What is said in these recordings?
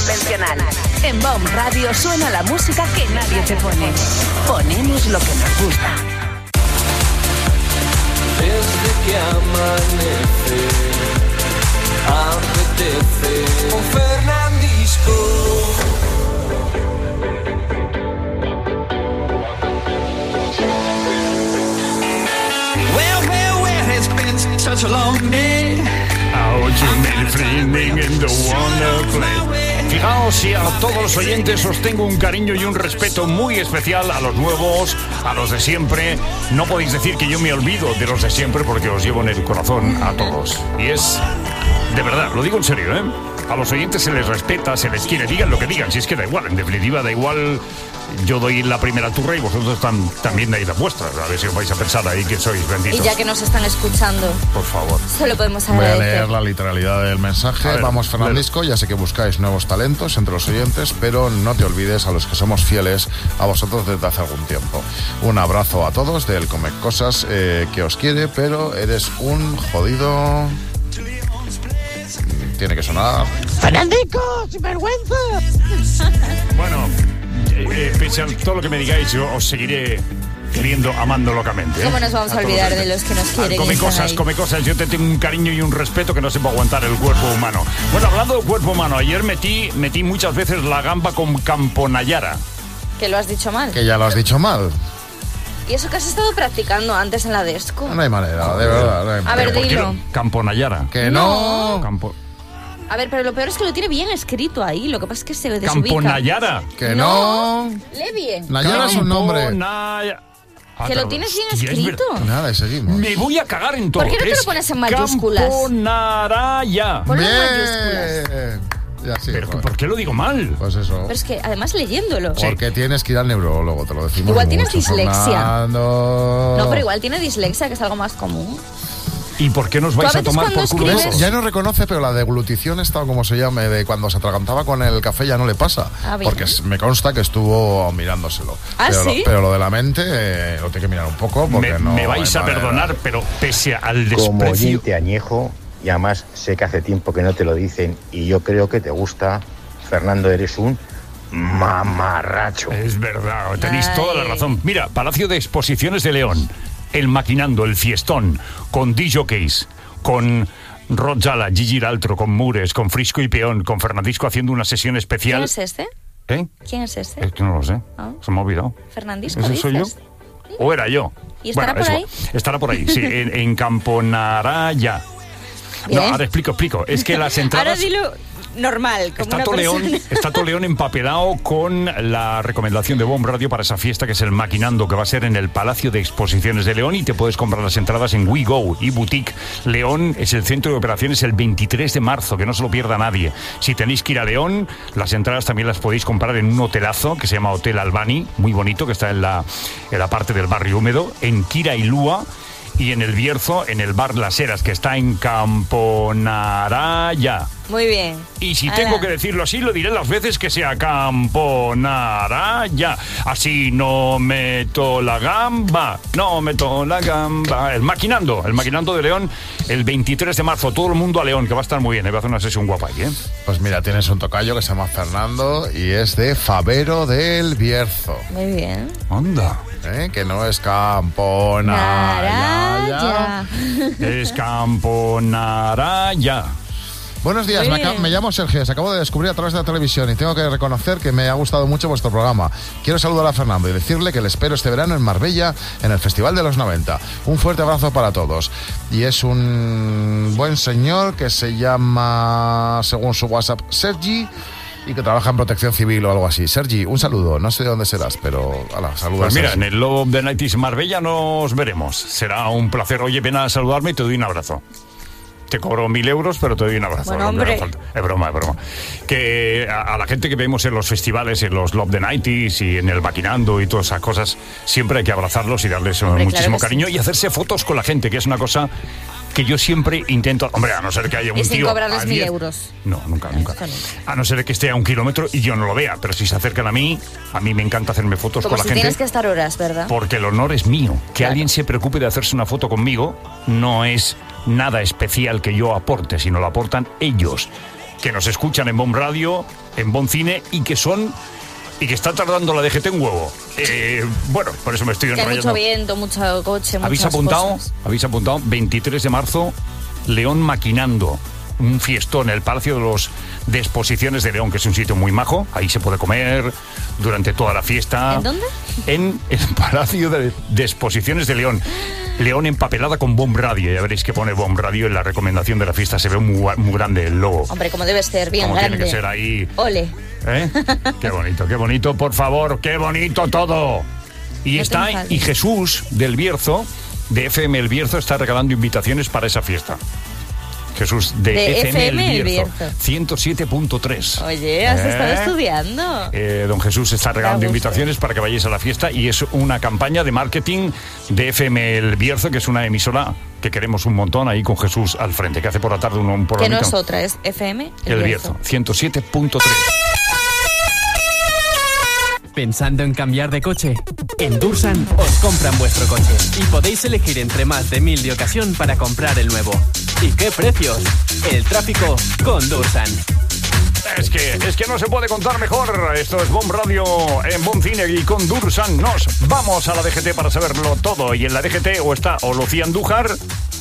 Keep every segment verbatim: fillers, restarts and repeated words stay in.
convencional. En B O M Radio suena la música que nadie te pone. Ponemos lo que nos gusta. Desde que amanece, apetece con Fernandisco. Well, well, well, it's been such a long day. Fijaos si a todos los oyentes os tengo un cariño y un respeto muy especial, a los nuevos, a los de siempre. No podéis decir que yo me olvido de los de siempre porque os llevo en el corazón a todos. Y es, de verdad, lo digo en serio, ¿eh? A los oyentes se les respeta, se les quiere, digan lo que digan, si es que da igual, en definitiva da igual. Yo doy la primera turra y vosotros tam, también dais la vuestra. A ver si os vais a pensar ahí que sois benditos. Y ya que nos están escuchando, por favor, solo podemos agradecer. Voy a leer la literalidad del mensaje. Ver, Vamos, Fernandisco, ya sé que buscáis nuevos talentos entre los oyentes, pero no te olvides a los que somos fieles a vosotros desde hace algún tiempo. Un abrazo a todos del Come Cosas, eh, que os quiere, pero eres un jodido... Tiene que sonar. ¡Fernandisco, sin vergüenza! Bueno, eh, pese a todo lo que me digáis, yo os seguiré queriendo, amando locamente. ¿eh? ¿Cómo nos vamos a, a olvidar de los que nos quieren? Come cosas, come cosas. Yo te tengo un cariño y un respeto que no se puede aguantar el cuerpo humano. Bueno, hablando del cuerpo humano, ayer metí, metí muchas veces la gamba con camponayara. Que lo has dicho mal. Que ya lo has dicho mal. ¿Y eso que has estado practicando antes en la Desco? No hay manera, de verdad. No hay manera. A ver, dilo. Camponayara. Que no. no. Campo... A ver, pero lo peor es que lo tiene bien escrito ahí. Lo que pasa es que se desubica. Camponayara. Que no. no. Lee bien. Nayara es un nombre. Camponayara. Ah, que lo tienes bien escrito. Nada, y seguimos. Me voy a cagar en todo. ¿Por qué no te lo pones en mayúsculas? Camponaraya. Ponlo en mayúsculas. Ya, sí, pero pues. ¿por qué lo digo mal? Pues eso. Pero es que además leyéndolo. Porque sí. Tienes que ir al neurólogo, te lo decimos. Igual mucho, tienes dislexia. Fernando. No, pero igual tiene dislexia, que es algo más común. ¿Y por qué nos vais a tomar por culo eso? Ya no reconoce, pero la deglutición esta, como se llame, de cuando se atragantaba con el café ya no le pasa. Ah, porque me consta que estuvo mirándoselo. ¿Ah, pero, sí? lo, pero lo de la mente eh, lo tengo que mirar un poco porque me, no... Me vais a manera. perdonar, pero pese al desprecio... Como oyente añejo, y además sé que hace tiempo que no te lo dicen, y yo creo que te gusta, Fernando, eres un mamarracho. Es verdad, tenéis Ay. toda la razón. Mira, Palacio de Exposiciones de León, el Maquinando, el Fiestón, con D J's, con Rod Jala, Gigi D'Altro, con Mures, con Frisco y Peón, con Fernandisco haciendo una sesión especial. ¿Quién es este? ¿Eh? ¿Quién es este? Es que no lo sé. ¿Ah? Se me ha olvidado. ¿Fernandisco ¿Ese dices? soy yo? ¿O era yo? ¿Y estará bueno, por eso, ahí? Estará por ahí, sí, en, en Camponaraya. Bien. No, ahora explico, explico. Es que las entradas... Ahora dilo normal, como Está una Toleón, persona. está Toleón empapelado con la recomendación de B O M Radio para esa fiesta que es el Maquinando, que va a ser en el Palacio de Exposiciones de León, y te puedes comprar las entradas en WeGo y Boutique. León es el centro de operaciones el veintitrés de marzo, que no se lo pierda nadie. Si tenéis que ir a León, las entradas también las podéis comprar en un hotelazo que se llama Hotel Albani, muy bonito, que está en la, en la parte del barrio húmedo, en Kirailúa. Y en el Bierzo, en el bar Las Heras, que está en Camponaraya. Muy bien. Y si Ala. tengo que decirlo así, lo diré las veces que sea Camponaraya. Así no meto la gamba, no meto la gamba. El Maquinando, el Maquinando de León, el veintitrés de marzo. Todo el mundo a León, que va a estar muy bien. Va a hacer una sesión guapa ahí, ¿eh? Pues mira, tienes un tocayo que se llama Fernando y es de Favero del Bierzo. Muy bien. Anda. ¿Eh? Que no es Camponaraya. Es Camponaraya. Buenos días, me, acabo, me llamo Sergio, se acabo de descubrir a través de la televisión y tengo que reconocer que me ha gustado mucho vuestro programa. Quiero saludar a Fernando y decirle que le espero este verano en Marbella, en el Festival de los noventa. Un fuerte abrazo para todos. Y es un buen señor que se llama, según su WhatsApp, Sergi, y que trabaja en Protección Civil o algo así. Sergi, un saludo. No sé de dónde serás, pero ala, saludos. Pues mira, en el Love of the Nighties Marbella nos veremos. Será un placer. Oye, ven a saludarme y te doy un abrazo. Te cobro mil euros, pero te doy un abrazo. Bueno, hombre. Es broma, es broma. Que a, a la gente que vemos en los festivales, en los Love the Nighties y en el Maquinando y todas esas cosas, siempre hay que abrazarlos y darles Hombre, muchísimo claro cariño sí. y hacerse fotos con la gente, que es una cosa que yo siempre intento. Hombre, a no ser que haya un y sin tío cobrarles a mil diez euros. No, nunca, nunca. Esto nunca. A no ser que esté a un kilómetro y yo no lo vea, pero si se acercan a mí, a mí me encanta hacerme fotos Como con si la gente. tienes que estar horas, ¿verdad? Porque el honor es mío. Que Claro. alguien se preocupe de hacerse una foto conmigo no es nada especial que yo aporte, sino lo aportan ellos. que nos escuchan en Bomb Radio, en Bon Cine y que son... y que está tardando la D G T un huevo. Eh, bueno, por eso me estoy que enrollando. hay mucho viento, mucho coche, ¿Habéis muchas apuntado? cosas. ¿Habéis apuntado? veintitrés de marzo, León Maquinando. Un fiestón en el Palacio de los de Exposiciones de León, que es un sitio muy majo. Ahí se puede comer durante toda la fiesta. ¿En dónde? En el Palacio de, de Exposiciones de León. León empapelada con Bomb Radio. Ya veréis que pone Bomb Radio en la recomendación de la fiesta. Se ve muy, muy grande el logo. Hombre, como debe ser, bien como grande. tiene que ser ahí. Ole. ¿Eh? Qué bonito, qué bonito, por favor, qué bonito todo. Y No está, te enfades. y Jesús del Bierzo, de F M El Bierzo, está regalando invitaciones para esa fiesta. Jesús de, De F M El F M El Bierzo, Bierzo. ciento siete punto tres. Oye, has ¿Eh? estado estudiando. Eh, don Jesús está regalando Da gusto. invitaciones para que vayáis a la fiesta y es una campaña de marketing de F M El Bierzo, que es una emisora que queremos un montón, ahí con Jesús al frente, que hace por la tarde un, un Que programita. no es otra, es F M El, El, Bierzo, ciento siete punto tres. ¿Pensando en cambiar de coche? En Dursan os compran vuestro coche y podéis elegir entre más de mil de ocasión para comprar el nuevo. ¿Y qué precios? El tráfico con Dursan. Es que, es que no se puede contar mejor. Esto es Bomb Radio en Bon Cine y con Dursan nos vamos a la D G T para saberlo todo. Y en la D G T o está o Lucía Andújar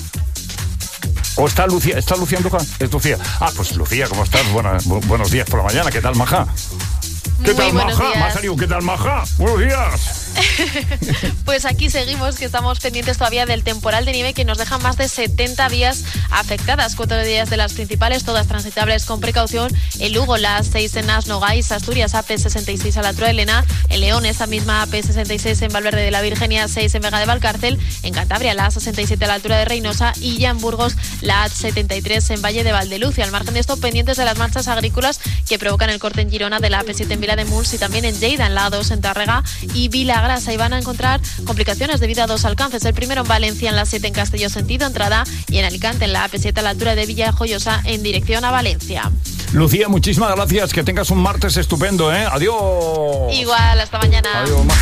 o está Lucía. ¿Está Lucía Andújar? Es Lucía. Ah, pues Lucía, ¿cómo estás? Buena- bu- buenos días por la mañana. ¿Qué tal, maja? ¿Qué Muy tal, buenos maja? días. Me ha salido, ¿qué tal, maja? Buenos días. Pues aquí seguimos, que estamos pendientes todavía del temporal de nieve que nos deja más de setenta vías afectadas. Cuatro días de las principales, todas transitables con precaución. En Lugo, las seis en Asno, Gais, Asturias, A P sesenta y seis a la altura de Lena. En León, esa misma A P sesenta y seis en Valverde de la Virgenia, seis en Vega de Valcárcel. En Cantabria, la A sesenta y siete a la altura de Reynosa. Y ya en Burgos, la A setenta y tres en Valle de Valdeluz. Y al margen de esto, pendientes de las marchas agrícolas que provocan el corte en Girona de la A P siete en Vila de Muls y también en Lleida, en la A dos en Tárrega y Vilagrasa. Y van a encontrar complicaciones debido a dos alcances. El primero en Valencia, en la siete en Castelló sentido entrada, y en Alicante, en la A P siete a la altura de Villa Joyosa en dirección a Valencia. Lucía, muchísimas gracias. Que tengas un martes estupendo, ¿eh? Adiós. Igual, hasta mañana. Adiós, maja.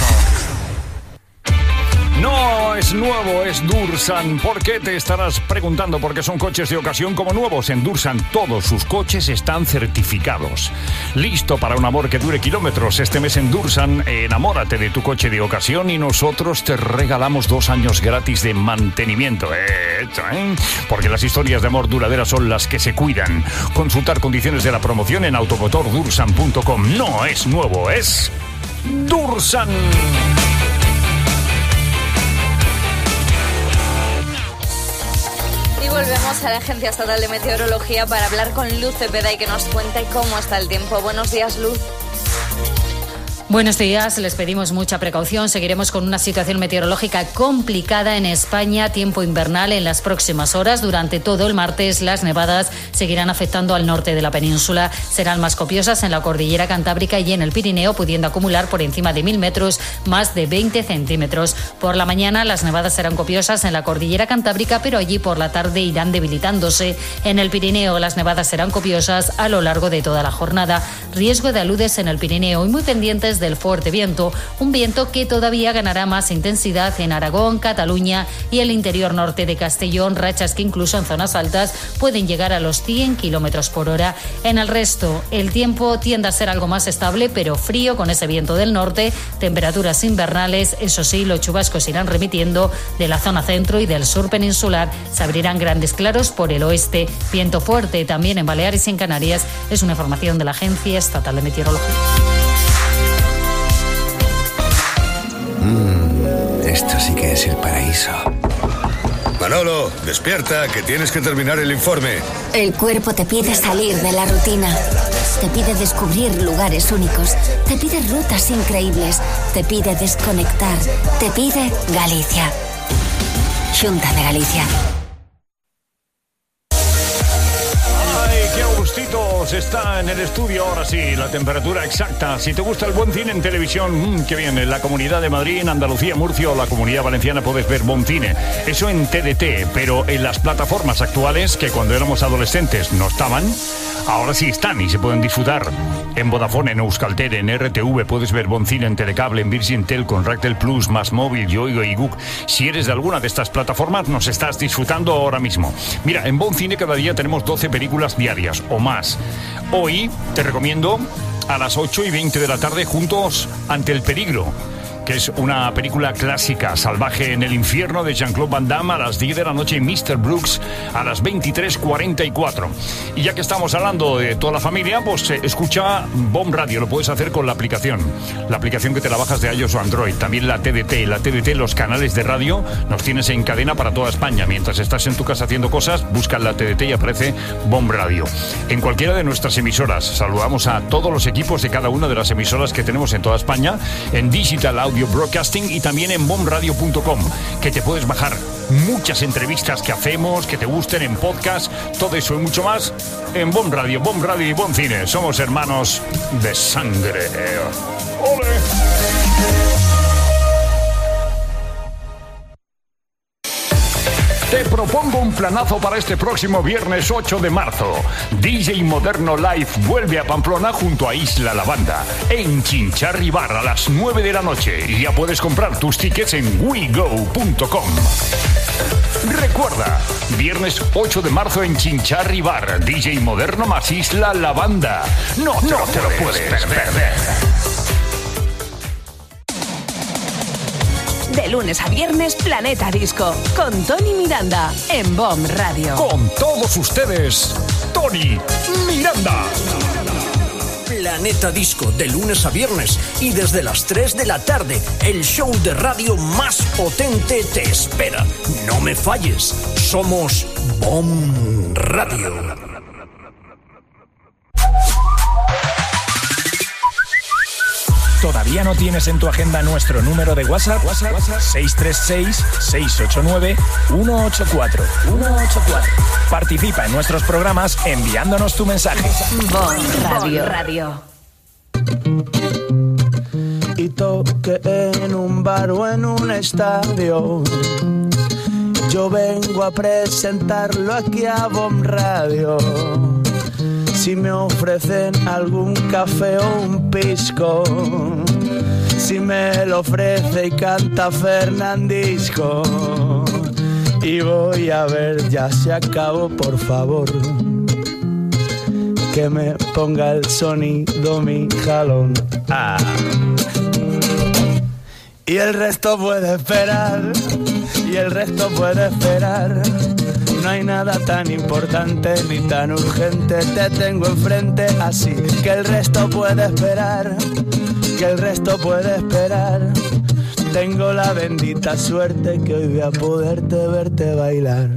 No es nuevo, es Dursan. ¿Por qué te estarás preguntando? Porque son coches de ocasión como nuevos. En Dursan todos sus coches están certificados. Listo para un amor que dure kilómetros. Este mes en Dursan, enamórate de tu coche de ocasión y nosotros te regalamos dos años gratis de mantenimiento. Eh, ¿eh? Porque las historias de amor duraderas son las que se cuidan. Consultar condiciones de la promoción en automotor dursan punto com. No es nuevo, es Dursan. Y volvemos a la Agencia Estatal de Meteorología para hablar con Luz Cepeda y que nos cuente cómo está el tiempo. Buenos días, Luz. Buenos días, les pedimos mucha precaución. Seguiremos con una situación meteorológica complicada en España, tiempo invernal en las próximas horas. Durante todo el martes las nevadas seguirán afectando al norte de la península. Serán más copiosas en la cordillera cantábrica y en el Pirineo, pudiendo acumular por encima de mil metros más de veinte centímetros. Por la mañana las nevadas serán copiosas en la cordillera cantábrica, pero allí por la tarde irán debilitándose. En el Pirineo las nevadas serán copiosas a lo largo de toda la jornada. Riesgo de aludes en el Pirineo y muy pendientes del fuerte viento, un viento que todavía ganará más intensidad en Aragón, Cataluña y el interior norte de Castellón, rachas que incluso en zonas altas pueden llegar a los cien kilómetros por hora. En el resto, el tiempo tiende a ser algo más estable, pero frío con ese viento del norte, temperaturas invernales. Eso sí, los chubascos irán remitiendo de la zona centro y del sur peninsular. Se abrirán grandes claros por el oeste. Viento fuerte también en Baleares y en Canarias. Es una información de la Agencia Estatal de Meteorología. Mm, esto sí que es el paraíso. Manolo, despierta, que tienes que terminar el informe. El cuerpo te pide salir de la rutina. Te pide descubrir lugares únicos. Te pide rutas increíbles. Te pide desconectar. Te pide Galicia. Xunta de Galicia. Gustitos está en el estudio, ahora sí, la temperatura exacta. Si te gusta el buen cine en televisión, mmm, qué bien, en la Comunidad de Madrid, en Andalucía, Murcia o la Comunidad Valenciana puedes ver buen cine. Eso en T D T, pero en las plataformas actuales, que cuando éramos adolescentes no estaban, ahora sí están y se pueden disfrutar. En Vodafone, en Euskaltel, en R T V puedes ver buen cine en Telecable, en Virgin Telco, en Ractel Plus, Más Móvil, Yoigo y Guk. Si eres de alguna de estas plataformas, nos estás disfrutando ahora mismo. Mira, en Bon Cine cada día tenemos doce películas diarias o más. Hoy te recomiendo a las ocho y veinte de la tarde Juntos ante el peligro, que es una película clásica, Salvaje en el infierno, de Jean-Claude Van Damme, a las diez de la noche, y míster Brooks a las veintitrés cuarenta y cuatro. Y ya que estamos hablando de toda la familia, pues eh, escucha Bomb Radio, lo puedes hacer con la aplicación, la aplicación que te la bajas de iOS o Android, también la T D T, la T D T, los canales de radio, nos tienes en cadena para toda España. Mientras estás en tu casa haciendo cosas, busca la T D T y aparece Bomb Radio. En cualquiera de nuestras emisoras, saludamos a todos los equipos de cada una de las emisoras que tenemos en toda España, en Digital Audio Broadcasting y también en bomb radio punto com, que te puedes bajar muchas entrevistas que hacemos, que te gusten en podcast, todo eso y mucho más en Bomb Radio, Bomb Radio y Bomb Cine. Somos hermanos de sangre. ¡Ole! Te propongo un planazo para este próximo viernes ocho de marzo. D J Moderno Live vuelve a Pamplona junto a Isla Lavanda, en Chinchorri Bar a las nueve de la noche. Y ya puedes comprar tus tickets en we go punto com. Recuerda, viernes ocho de marzo en Chinchorri Bar, D J Moderno más Isla Lavanda. No, no te lo puedes perder. De lunes a viernes, Planeta Disco, con Tony Miranda, en Bomb Radio. Con todos ustedes, Tony Miranda. Planeta Disco, de lunes a viernes y desde las tres de la tarde, el show de radio más potente te espera. No me falles, somos Bomb Radio. ¿Todavía no tienes en tu agenda nuestro número de WhatsApp? WhatsApp, WhatsApp seis tres seis, seis ocho nueve, uno ocho cuatro. Participa en nuestros programas enviándonos tu mensaje. Bomb Radio. Radio. Y toque en un bar o en un estadio. Yo vengo a presentarlo aquí a Bomb Radio. Si me ofrecen algún café o un pisco, si me lo ofrece y canta Fernandisco, y voy a ver, ya se acabó, por favor, que me ponga el sonido mi jalón. Ah. Y el resto puede esperar, y el resto puede esperar. No hay nada tan importante ni tan urgente, te tengo enfrente, así que el resto puede esperar, que el resto puede esperar. Tengo la bendita suerte que hoy voy a poderte verte bailar.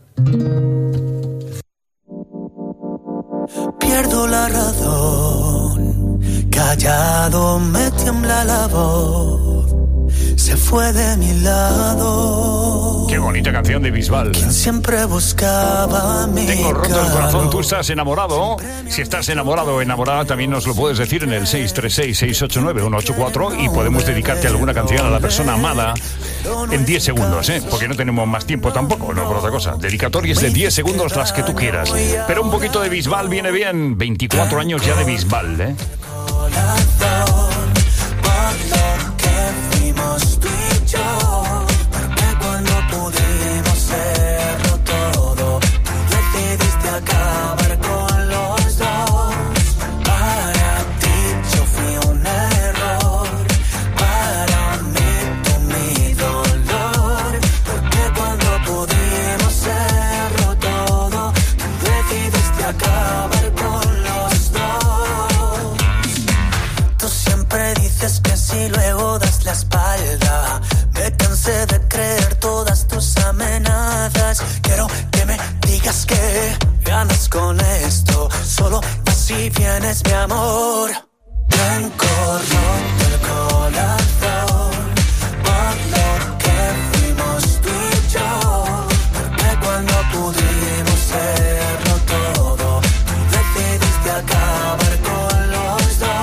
Pierdo la razón, callado me tiembla la voz, se fue de mi lado. Qué bonita canción de Bisbal. Siempre buscaba mi Tengo roto el corazón, tú estás enamorado. Si estás enamorado o enamorada, también nos lo puedes decir en el seis tres seis, seis ocho nueve, uno ocho cuatro y podemos dedicarte alguna canción a la persona amada en diez segundos, ¿eh? Porque no tenemos más tiempo tampoco, no por otra cosa. Dedicatorias de diez segundos, las que tú quieras. Pero un poquito de Bisbal viene bien. veinticuatro años ya de Bisbal, ¿eh? Tú y yo, porque cuando pudimos serlo todo, tú decidiste acabar con los dos. Para ti yo fui un error, para mí tú mi dolor, porque cuando pudimos serlo todo, tú decidiste acabar con los dos. Tú siempre dices que si luego das la espalda, me cansé de creer todas tus amenazas. Quiero que me digas que ganas con esto, solo así vienes mi amor. Blanco roto el corazón por lo que fuimos tú y yo, porque cuando pudimos serlo todo, tú decidiste acabar con los dos.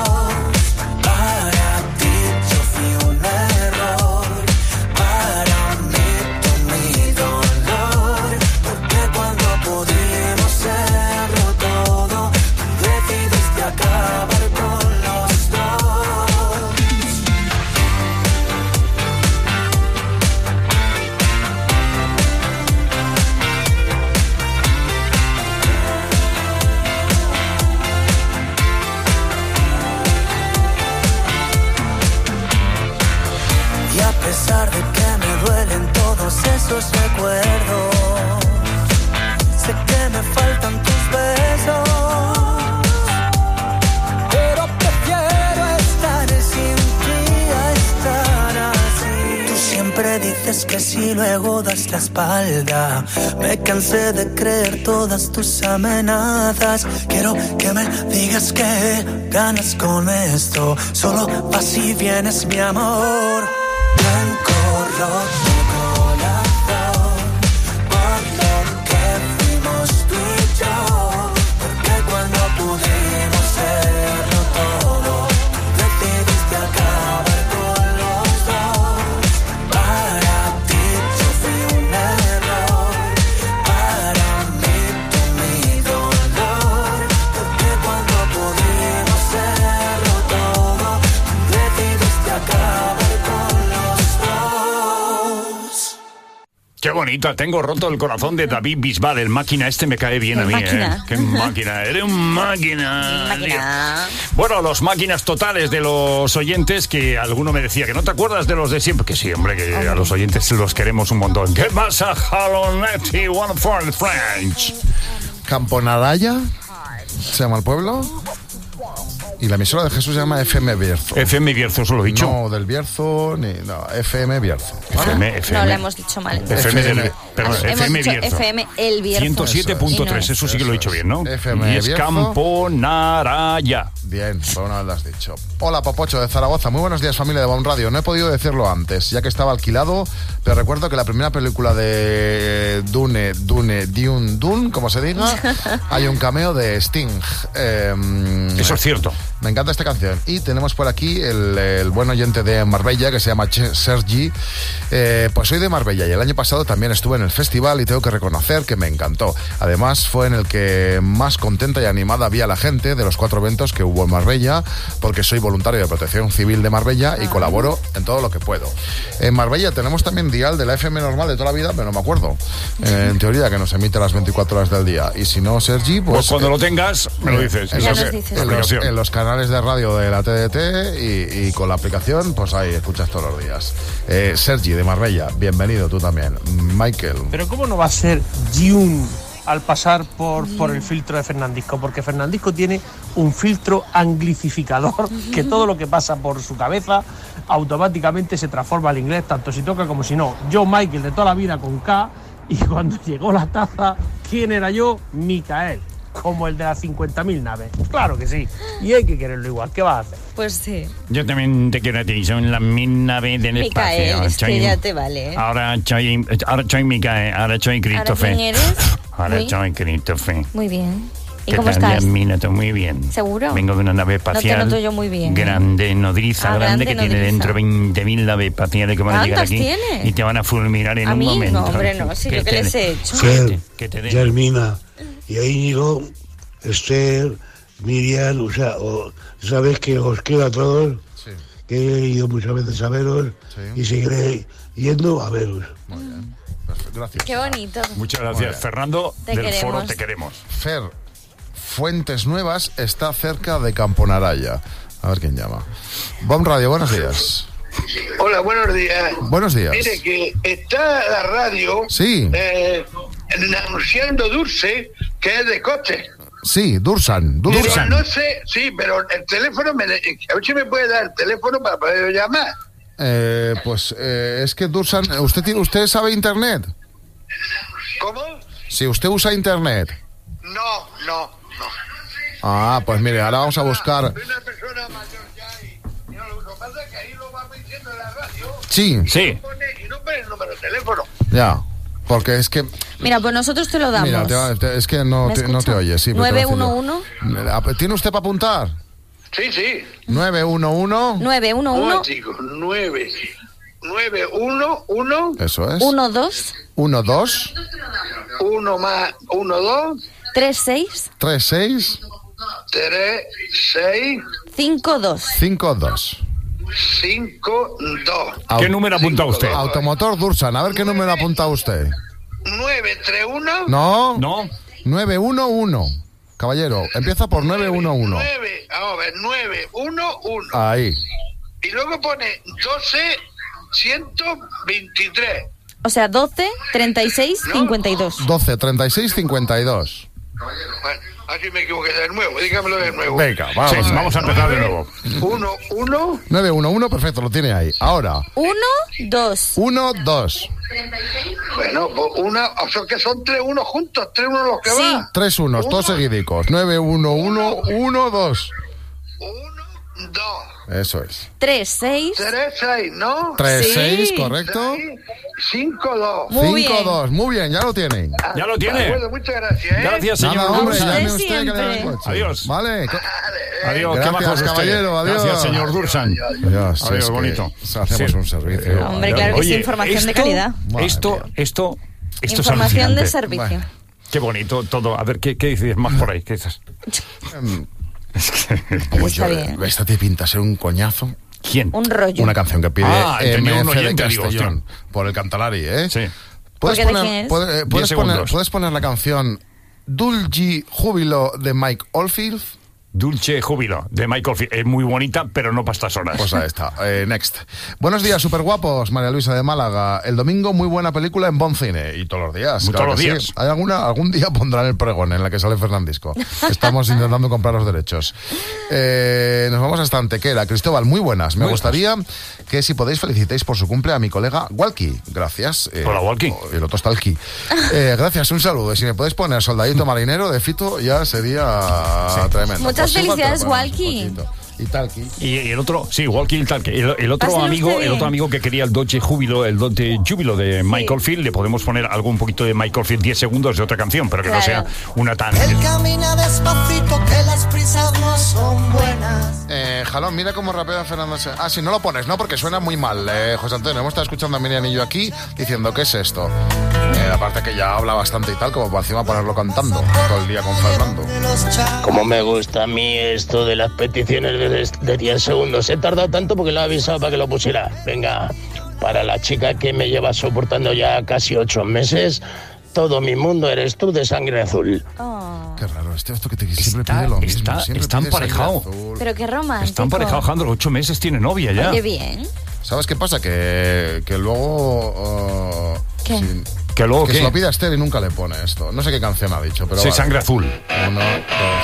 Acabar con los dos. pesar de que me duelen todos esos recuerdos, sé que me faltan tus besos, pero prefiero estar sin ti a estar así. Tú siempre dices que sí, luego das la espalda. Me cansé de creer todas tus amenazas. Quiero que me digas que ganas con esto. Solo vas y vienes, mi amor. Blanco, rojo. Qué bonita, tengo roto el corazón de David Bisbal, el máquina este me cae bien a mí, máquina. ¿eh? Qué máquina, eres un máquina. máquina. Bueno, los máquinas totales de los oyentes, que alguno me decía que no te acuerdas de los de siempre, que sí, hombre, que a los oyentes los queremos un montón. ¿Qué pasa, Jalonetti, one for the French? Camponaraya, se llama el pueblo. Y la emisora de Jesús se llama F M Bierzo. F M Bierzo, ¿eso lo he dicho? No, del Bierzo, ni, no, F M Bierzo. F M, F M. No, lo hemos dicho mal. F M, del, perdón, hemos F M dicho Bierzo. F M el Bierzo. ciento siete punto tres, eso, eso sí que lo he dicho bien, ¿no? F M y es Bierzo. Camponaraya. Bien, por una vez lo has dicho. Hola, Popocho de Zaragoza. Muy buenos días, familia de Bon Radio. No he podido decirlo antes, ya que estaba alquilado, pero recuerdo que la primera película de Dune, Dune, Dune, Dune, como se diga, hay un cameo de Sting. Eh, Eso es cierto. Me encanta esta canción. Y tenemos por aquí el, el buen oyente de Marbella, que se llama Sergi. Eh, pues soy de Marbella y el año pasado también estuve en el festival y tengo que reconocer que me encantó. Además, fue en el que más contenta y animada vi a la gente de los cuatro eventos que hubo en Marbella, porque soy voluntario de Protección Civil de Marbella y colaboro en todo lo que puedo. En Marbella tenemos también dial de la F M normal de toda la vida, pero no me acuerdo. Eh, en teoría que nos emite las veinticuatro horas del día. Y si no, Sergi, pues... Pues cuando eh, lo tengas, me lo dices. En, Ya los, nos dices. en, los, en los canales de radio de la T D T y, y con la aplicación, pues ahí escuchas todos los días. Eh, Sergi de Marbella, bienvenido tú también. Michael. Pero ¿cómo no va a ser June al pasar por, por el filtro de Fernandisco? Porque Fernandisco tiene un filtro anglicificador que todo lo que pasa por su cabeza automáticamente se transforma al inglés, tanto si toca como si no. Yo, Michael, de toda la vida con K, y cuando llegó la taza, ¿quién era yo? Micael, como el de las cincuenta mil naves. Claro que sí, y hay que quererlo igual. ¿Qué vas a hacer? Pues sí. Yo también te quiero a ti, son las mil naves del Micael, espacio. es que ya te vale, ¿eh? Ahora soy, ahora soy Micael, ahora soy Christopher. ¿Ahora quién eres? Ahora Muy- soy Christopher. Muy bien. ¿Y ¿Qué cómo tal, estás? Yasmina? Todo muy bien. ¿Seguro? Vengo de una nave No te espacial. noto yo muy bien, ¿eh? Grande, nodriza, Ah, grande, grande, que tiene nodriza. dentro veinte mil naves espaciales que van a llegar ¿Cuántas aquí. tiene? Y te van a fulminar en A un mí no, momento. hombre, no, si yo qué te- les he hecho. Fer, que te den. Yasmina y a Íñigo, Esther, Miriam, o sea, o- sabes que os quiero a todos, que he ido muchas veces a veros y seguiré yendo a veros. Gracias. Qué bonito. Muchas Muy gracias, bien. Fernando, Te del queremos. foro Te Queremos. Fer, Fuentes Nuevas está cerca de Camponaraya. A ver quién llama. Bon Radio, buenos días. Hola, buenos días. Buenos días. Mire que está la radio Sí. eh, anunciando Dulce, que es de coche. Sí, Dursan. Pero Dursan. no sé, sí, pero el teléfono, me, a ver si me puede dar el teléfono para poder llamar. Eh, pues eh, es que Dursan, ¿usted, tiene- ¿usted sabe internet? ¿Cómo? Si usted usa internet. No, no, no. Ah, pues mire, ahora vamos a buscar. Soy una persona mayor ya y, y no, lo que pasa es que ahí lo va diciendo en la radio. Sí. Sí. Y pone, y no pone el número de teléfono. Ya. Porque es que. Mira, pues nosotros te lo damos. Mira, te- te- es que no ¿Me te, no te escucha? oyes. Sí, pero te nueve voy a uno decir uno yo. ¿Tiene usted para apuntar? Sí, sí. nueve uno uno. nueve uno uno Chicos, nueve. nueve uno uno. Eso es. uno dos uno dos Uno más uno dos. tres seis tres seis Tres seis cinco dos. cinco dos. cinco dos. ¿Qué número apunta usted? Automotor Dursan. A ver qué número apunta usted. nueve tres uno. No. No. nueve uno uno. Caballero, empieza por nueve uno uno. nueve, vamos a ver, nueve uno uno. Ahí. Y luego pone doce ciento veintitrés. O sea, doce, treinta y seis, cincuenta y dos. doce, treinta y seis, cincuenta y dos. Bueno, así me equivoqué de nuevo, dígamelo de nuevo. Venga, vamos, sí, vamos a empezar de nuevo. uno, uno. nueve uno uno, perfecto, lo tiene ahí. Ahora. uno, dos. uno, dos. Bueno, pues una, o sea que son tres unos juntos, tres unos los que Sí. van. Tres unos, Uno. dos seguidicos. nueve uno uno, uno, dos. Dos. Eso es. tres, seis. Tres, seis, ¿no? tres, Sí. seis, correcto. Seis, cinco, dos. Muy cinco, bien. dos. Muy bien, ya lo tienen. Ya lo tiene. Bueno, muchas gracias, ¿eh? Gracias, señor. Nada, hombre, Dursan. llame Usted usted que le siempre. da el coche. Adiós. Vale. Adiós, qué Gracias, majo es usted. caballero, adiós. Gracias, señor Dursan. Adiós, Adiós, es que bonito. hacemos Sí. un servicio. Hombre, claro que sí, Oye, información de esto- calidad. Madre Esto, mía. esto, esto es Información de alucinante. servicio. Bueno. Qué bonito todo. A ver, ¿qué, qué dices más por ahí? ¿Qué dices? Como Está yo, bien. esta te pinta ser un coñazo. ¿Quién? Un rollo. Una canción que pide Ah, tenía un M C de oyente, digo, Castellón, hostia. por el Cantalari, ¿eh? Sí. ¿Puedes ¿Por qué de poner, quién es? puede- eh, Diez puedes, poner, segundos. puedes poner la canción Dulci Júbilo de Mike Oldfield? Dulce Júbilo, de Michael Field. Es muy bonita, pero no para estas horas. Pues ahí está. Eh, next. Buenos días, super guapos. María Luisa de Málaga. El domingo, muy buena película en Bon Cine. Y todos los días. Muy claro todos que los sí. días. Hay alguna, algún día pondrán el pregón en la que sale Fernandisco. Estamos intentando comprar los derechos. Eh, nos vamos hasta Antequera. Cristóbal, muy buenas. Me Muy gustaría que si podéis felicitéis por su cumple a mi colega Walkie. Gracias. Eh, Hola, Walkie. El otro está aquí. Eh, gracias, un saludo. Y si me podéis poner Soldadito Marinero de Fito, ya sería tremendo. Muchas Pues igual te lo felicidades, ponemos un Walkie. poquito. Y Talky. Y, y el otro, sí, Walkie el Talkie. El, el otro Páselo amigo, usted el bien. otro amigo que quería el Dolce Júbilo, el Dolce Júbilo de Michael Field, le podemos poner algo un poquito de Michael Field, diez segundos de otra canción, pero que no sea Claro. una tan. Él camina despacito, que las prisas no son buenas. Eh, Jalón, mira cómo rapea Fernando. Se- Ah, sí, no lo pones, ¿no? Porque suena muy mal, eh, José Antonio. Hemos estado escuchando a Miriam y yo aquí diciendo, ¿qué es esto? Eh, aparte que ya habla bastante y tal, como para encima ponerlo cantando todo el día con Fernando. Como me gusta a mí esto de las peticiones de, de diez segundos. He tardado tanto porque lo he avisado para que lo pusiera. Venga, para la chica que me lleva soportando ya casi ocho meses, todo mi mundo eres tú de sangre azul. Qué raro, este esto que te siempre Está- pide lo mismo. está- siempre está pide sangre emparejado. azul. Pero qué romántico. Está emparejado, Alejandro, ocho meses tiene novia ya. Oye, bien. ¿Sabes qué pasa? Que, que luego... uh, ¿Qué? sí, ¿Que luego que qué? se lo pide a Esther y nunca le pone esto. No sé qué canción ha dicho, pero Sí, vale. sangre azul. Uno, dos,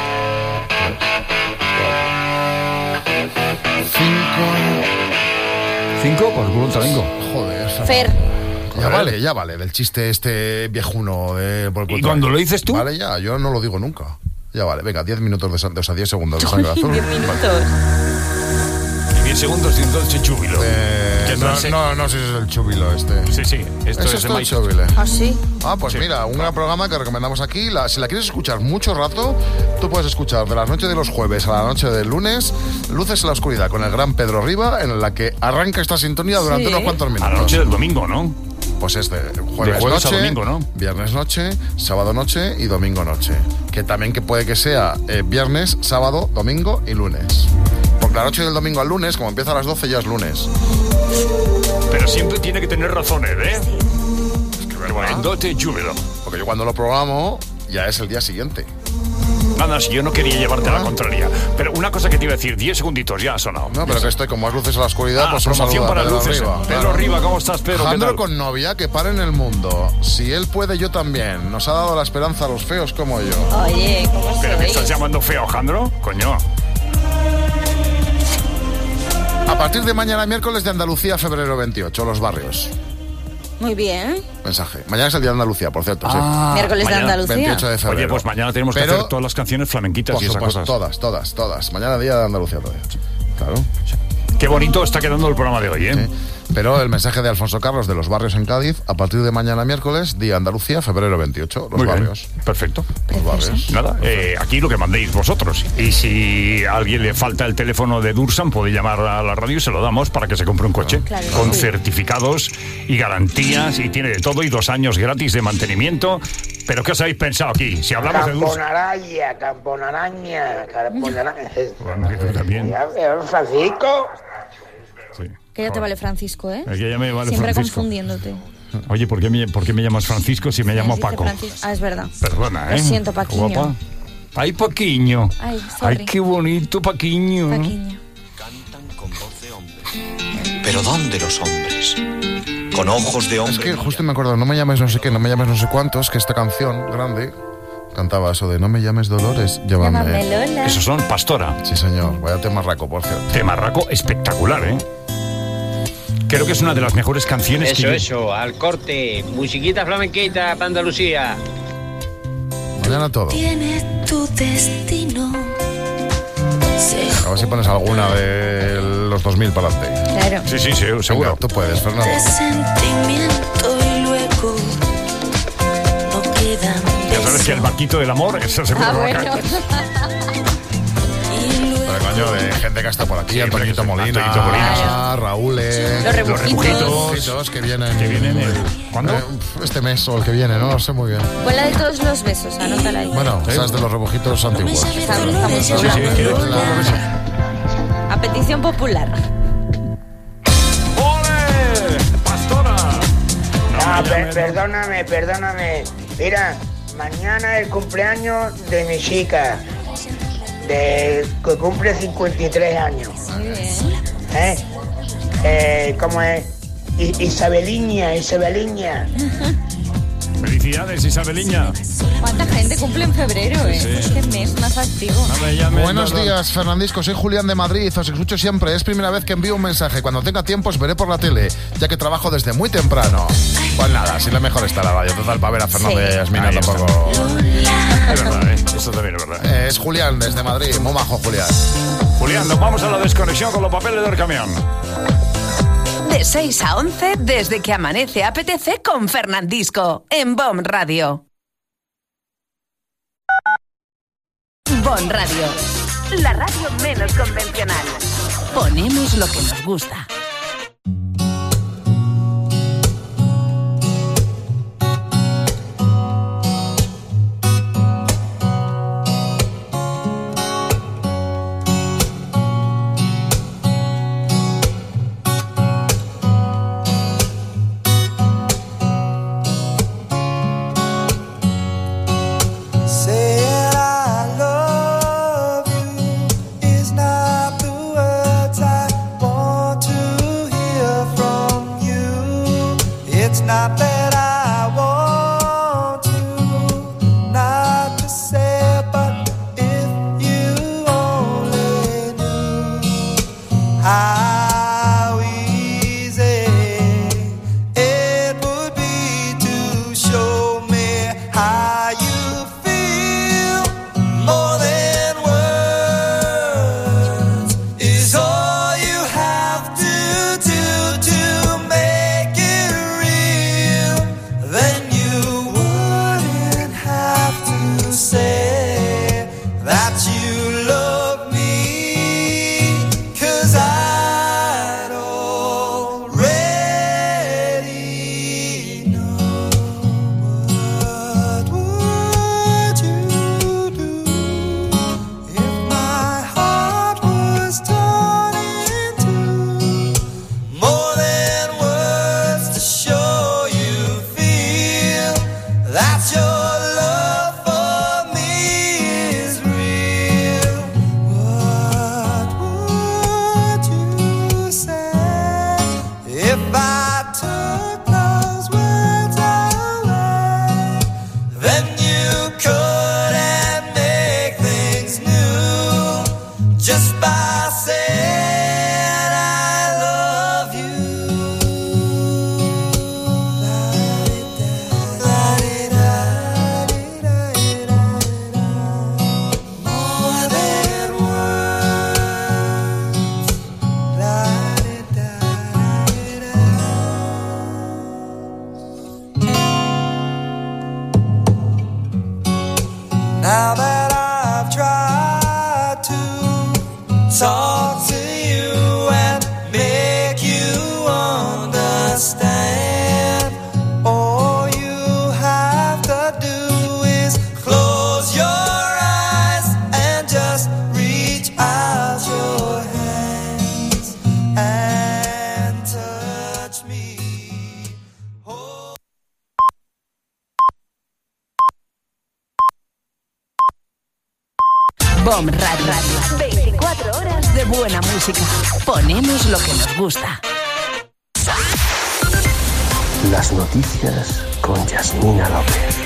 tres, cuatro, cinco... ¿Cinco? Por culo te vengo. Joder, Fer. Ya vale, ya vale, del chiste este viejuno. De, por el ¿Y cuento. cuando lo dices tú? Vale, ya, yo no lo digo nunca. Ya vale, venga, diez minutos de sangre, o sea, diez segundos de sangre azul. Diez minutos. Y diez segundos de un Dolce Júbilo. Eh, Que no, no sé- no, no sé si es el chubilo este. Sí, sí, esto Eso es de todo Michael. chubile. ¿Ah, sí? Ah, pues Sí. mira, un gran programa que recomendamos aquí. La- si la quieres escuchar mucho rato, tú puedes escuchar de la noche de los jueves a la noche del lunes, Luces en la oscuridad con el gran Pedro Riva, en la que arranca esta sintonía durante Sí. unos cuantos minutos. A la noche del domingo, ¿no? Pues es de jueves, De jueves a noche, domingo, ¿no? viernes noche, sábado noche y domingo noche. Que también que puede que sea eh, viernes, sábado, domingo y lunes. Porque la noche del domingo al lunes, como empieza a las doce, ya es lunes. Pero siempre tiene que tener razones, ¿eh? que bueno, Dolce Júbilo. Porque yo cuando lo programo, ya es el día siguiente. Nada, si yo no quería llevarte a la contraria. Pero una cosa que te iba a decir, diez segunditos, ya ha sonado. No, pero que estoy como es luces a la oscuridad, Ah, pues un promoción saludo a para Pedro luces. Riva. Pedro Claro. Riva, ¿cómo estás, Pedro? ¿Qué Jandro tal? con novia, que para en el mundo. Si él puede, yo también. Nos ha dado la esperanza a los feos como yo. Oye, ¿cómo ¿Pero me sois? estás llamando feo, Jandro? Coño. A partir de mañana, miércoles de Andalucía, febrero veintiocho, los barrios. Muy bien. Mensaje. Mañana es el día de Andalucía, por cierto. sí. Miércoles de mañana, Andalucía. veintiocho de febrero. Oye, pues mañana tenemos que Pero- hacer todas las canciones flamenquitas Por y esas supuesto, cosas. todas, todas, todas. Mañana día de Andalucía todavía. Claro. Qué bonito está quedando el programa de hoy, ¿eh? Pero el mensaje de Alfonso Carlos de los barrios en Cádiz, a partir de mañana miércoles, día Andalucía, febrero veintiocho, los Muy bien, barrios. perfecto. Los barrios. Nada, eh, aquí lo que mandéis vosotros. Y si a alguien le falta el teléfono de Dursan, puede llamar a la radio y se lo damos para que se compre un coche. Claro. Con Sí. certificados y garantías y tiene de todo y dos años gratis de mantenimiento. Pero ¿qué os habéis pensado aquí? Si hablamos de Dursan... Camponaraña, camponaraña, camponaraña. Bueno, que tú también. Ya, eh, Francisco. Que ya te vale Francisco, ¿eh? Es que ya me vale Siempre Francisco. confundiéndote. Oye, ¿por qué, me, ¿por qué me llamas Francisco si me llamo Dice Paco? Francis- Ah, es verdad. Perdona, ¿eh? Lo siento, Paquiño. Guapa. Ay, Paquiño. Ay, sorry. Ay, qué bonito, Paquiño. Paquiño. Pero Pero ¿dónde los hombres? Con ojos de hombre. Es que justo me acuerdo, no me llames no sé qué, no me llames no sé cuántos, que esta canción grande cantaba eso de no me llames Dolores, llámame. Llámame Lola. Esos son Pastora. Sí, señor. Vaya temarraco, por cierto. Temarraco espectacular, ¿eh? Creo que es una de las mejores canciones Eso, que yo... eso, al corte. Musiquita flamenquita para Andalucía. Mañana todo. Tienes tu destino. A ver si pones alguna de los dos mil para adelante. Claro. Sí, sí, sí, seguro. Venga, tú puedes, Fernando. De sentimiento y luego no quedan Ya sabes que el barquito del amor es el seguro Ah, que va a bueno. caer. Pero coño, de gente que está por aquí, Sí, Antonito pero que- Molina, Antonito Molina, Raúl, eh, Los rebujitos. los rebujitos que vienen. Que vienen el... ¿Cuándo? Eh, este mes o el que viene, no lo sé muy bien. Pon la de todos los besos, anótala ahí. Bueno, esas de los rebujitos antiguos. Estamos, estamos Sí, sí, hablando. quiero- A petición popular. ¡Ole! ¡Pastora! No, me per- llames- perdóname, perdóname. Mira, mañana es el cumpleaños de mi chica, de, que cumple cincuenta y tres años. Muy bien. ¿Eh? Eh, ¿Cómo es? I- Isabeliña, Isabeliña. Felicidades, Isabeliña. ¿Cuánta gente cumple en febrero, eh? Sí. Es que mes más activo. No me llames Buenos Dolores. días, Fernandisco. Soy Julián de Madrid. Os escucho siempre. Es primera vez que envío un mensaje. Cuando tenga tiempo os veré por la tele, ya que trabajo desde muy temprano. Pues nada, si lo mejor está la radio. Total, para ver a Fernando Sí. y a Yasmina Ahí está. tampoco. Es verdad, ¿eh? Eso también es verdad. Eh, es Julián desde Madrid. Muy majo, Julián. Julián, nos vamos a la desconexión con los papeles del camión. De seis a once, desde que amanece A P T C con Fernandisco, en B O M Radio. B O M Radio, la radio menos convencional. Ponemos lo que nos gusta. Saying I love you is not the words I want to hear from you. It's not that I want to, not to say, but if you only knew how easy it would be to show me how you feel. More than words is all you have to do to make it real. Then you wouldn't have to say that you love me, 'cause I'd already know. What would you do if my heart was torn in two? More than words to show you feel that your love for me is real. What would you say if I took those words away? Then you couldn't make things new just by saying I love you. More than words. Now that I've tried to talk to you and make you understand, all you have to do is close your eyes and just reach out your hands and touch me. B O M Radio. veinticuatro horas de buena música. Ponemos lo que nos gusta. Las noticias con Yasmina López.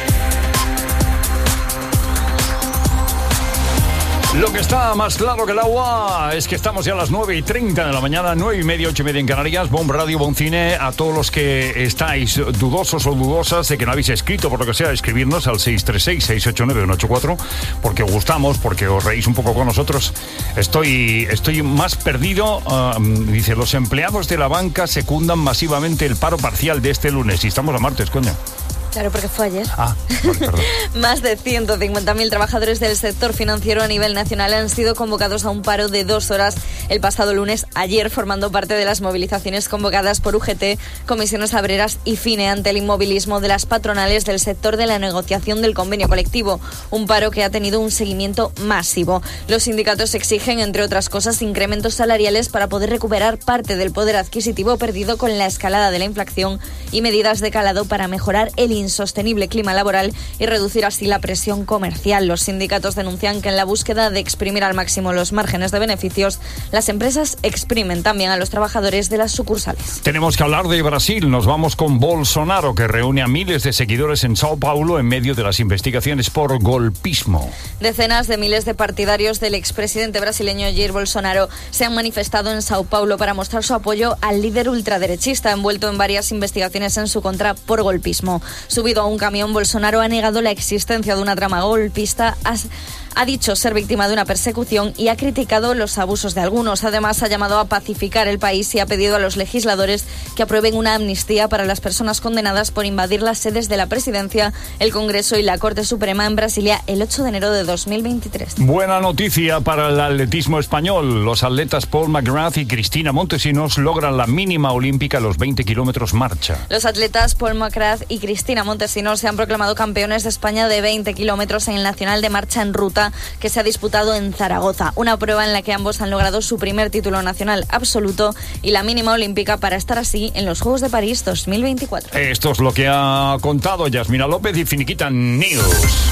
Lo que está más claro que el agua es que estamos ya a las nueve y treinta de la mañana, nueve y media, ocho y media en Canarias. Bomb Radio, Bon Cine. A todos los que estáis dudosos o dudosas de que no habéis escrito, por lo que sea, escribirnos al seis tres seis, seis ocho nueve, uno ocho cuatro, porque os gustamos, porque os reís un poco con nosotros. Estoy, estoy más perdido. Uh, dice, los empleados de la banca secundan masivamente el paro parcial de este lunes. Y estamos a martes, coño. Claro, porque fue ayer. Ah, vale, perdón. Más de ciento cincuenta mil trabajadores del sector financiero a nivel nacional han sido convocados a un paro de dos horas el pasado lunes, ayer, formando parte de las movilizaciones convocadas por U G T, Comisiones Obreras y FINE ante el inmovilismo de las patronales del sector de la negociación del convenio colectivo. Un paro que ha tenido un seguimiento masivo. Los sindicatos exigen, entre otras cosas, incrementos salariales para poder recuperar parte del poder adquisitivo perdido con la escalada de la inflación y medidas de calado para mejorar el insostenible clima laboral y reducir así la presión comercial. Los sindicatos denuncian que en la búsqueda de exprimir al máximo los márgenes de beneficios, las empresas exprimen también a los trabajadores de las sucursales. Tenemos que hablar de Brasil. Nos vamos con Bolsonaro, que reúne a miles de seguidores en Sao Paulo en medio de las investigaciones por golpismo. Decenas de miles de partidarios del expresidente brasileño Jair Bolsonaro se han manifestado en Sao Paulo para mostrar su apoyo al líder ultraderechista envuelto en varias investigaciones en su contra por golpismo. Subido a un camión, Bolsonaro ha negado la existencia de una trama golpista, ha dicho ser víctima de una persecución y ha criticado los abusos de algunos. Además, ha llamado a pacificar el país y ha pedido a los legisladores que aprueben una amnistía para las personas condenadas por invadir las sedes de la Presidencia, el Congreso y la Corte Suprema en Brasilia el ocho de enero de dos mil veintitrés. Buena noticia para el atletismo español. Los atletas Paul McGrath y Cristina Montesinos logran la mínima olímpica a los veinte kilómetros marcha. Los atletas Paul McGrath y Cristina Montesinos se han proclamado campeones de España de veinte kilómetros en el Nacional de Marcha en Ruta que se ha disputado en Zaragoza, una prueba en la que ambos han logrado su primer título nacional absoluto y la mínima olímpica para estar así en los Juegos de París dos mil veinticuatro. Esto es lo que ha contado Yasmina López y Finiquita News.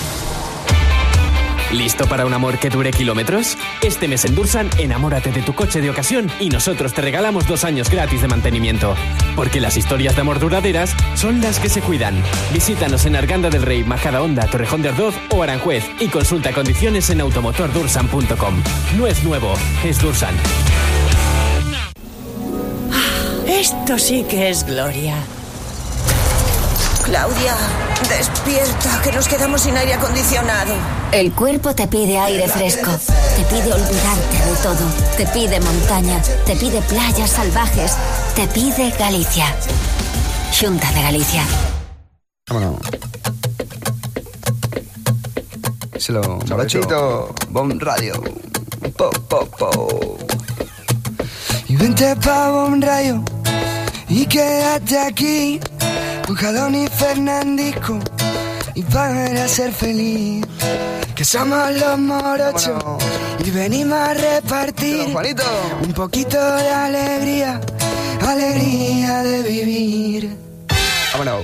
¿Listo para un amor que dure kilómetros? Este mes en Dursan, enamórate de tu coche de ocasión y nosotros te regalamos dos años gratis de mantenimiento. Porque las historias de amor duraderas son las que se cuidan. Visítanos en Arganda del Rey, Majadahonda, Torrejón de Ardoz o Aranjuez y consulta condiciones en automotor dursan punto com. No es nuevo, es Dursan. Esto sí que es gloria. Claudia, despierta, que nos quedamos sin aire acondicionado. El cuerpo te pide aire fresco, te pide olvidarte de todo, te pide montaña, te pide playas salvajes, te pide Galicia. Xunta de Galicia. Vámonos. Díselo, borrachito. Bomb Radio. Po, po, po. Y vente pa' Bomb Radio y quédate aquí. Con Jalón y Fernandisco y para ser feliz, que somos los morochos. Vámonos. Y venimos a repartir un poquito de alegría, alegría de vivir. Vámonos.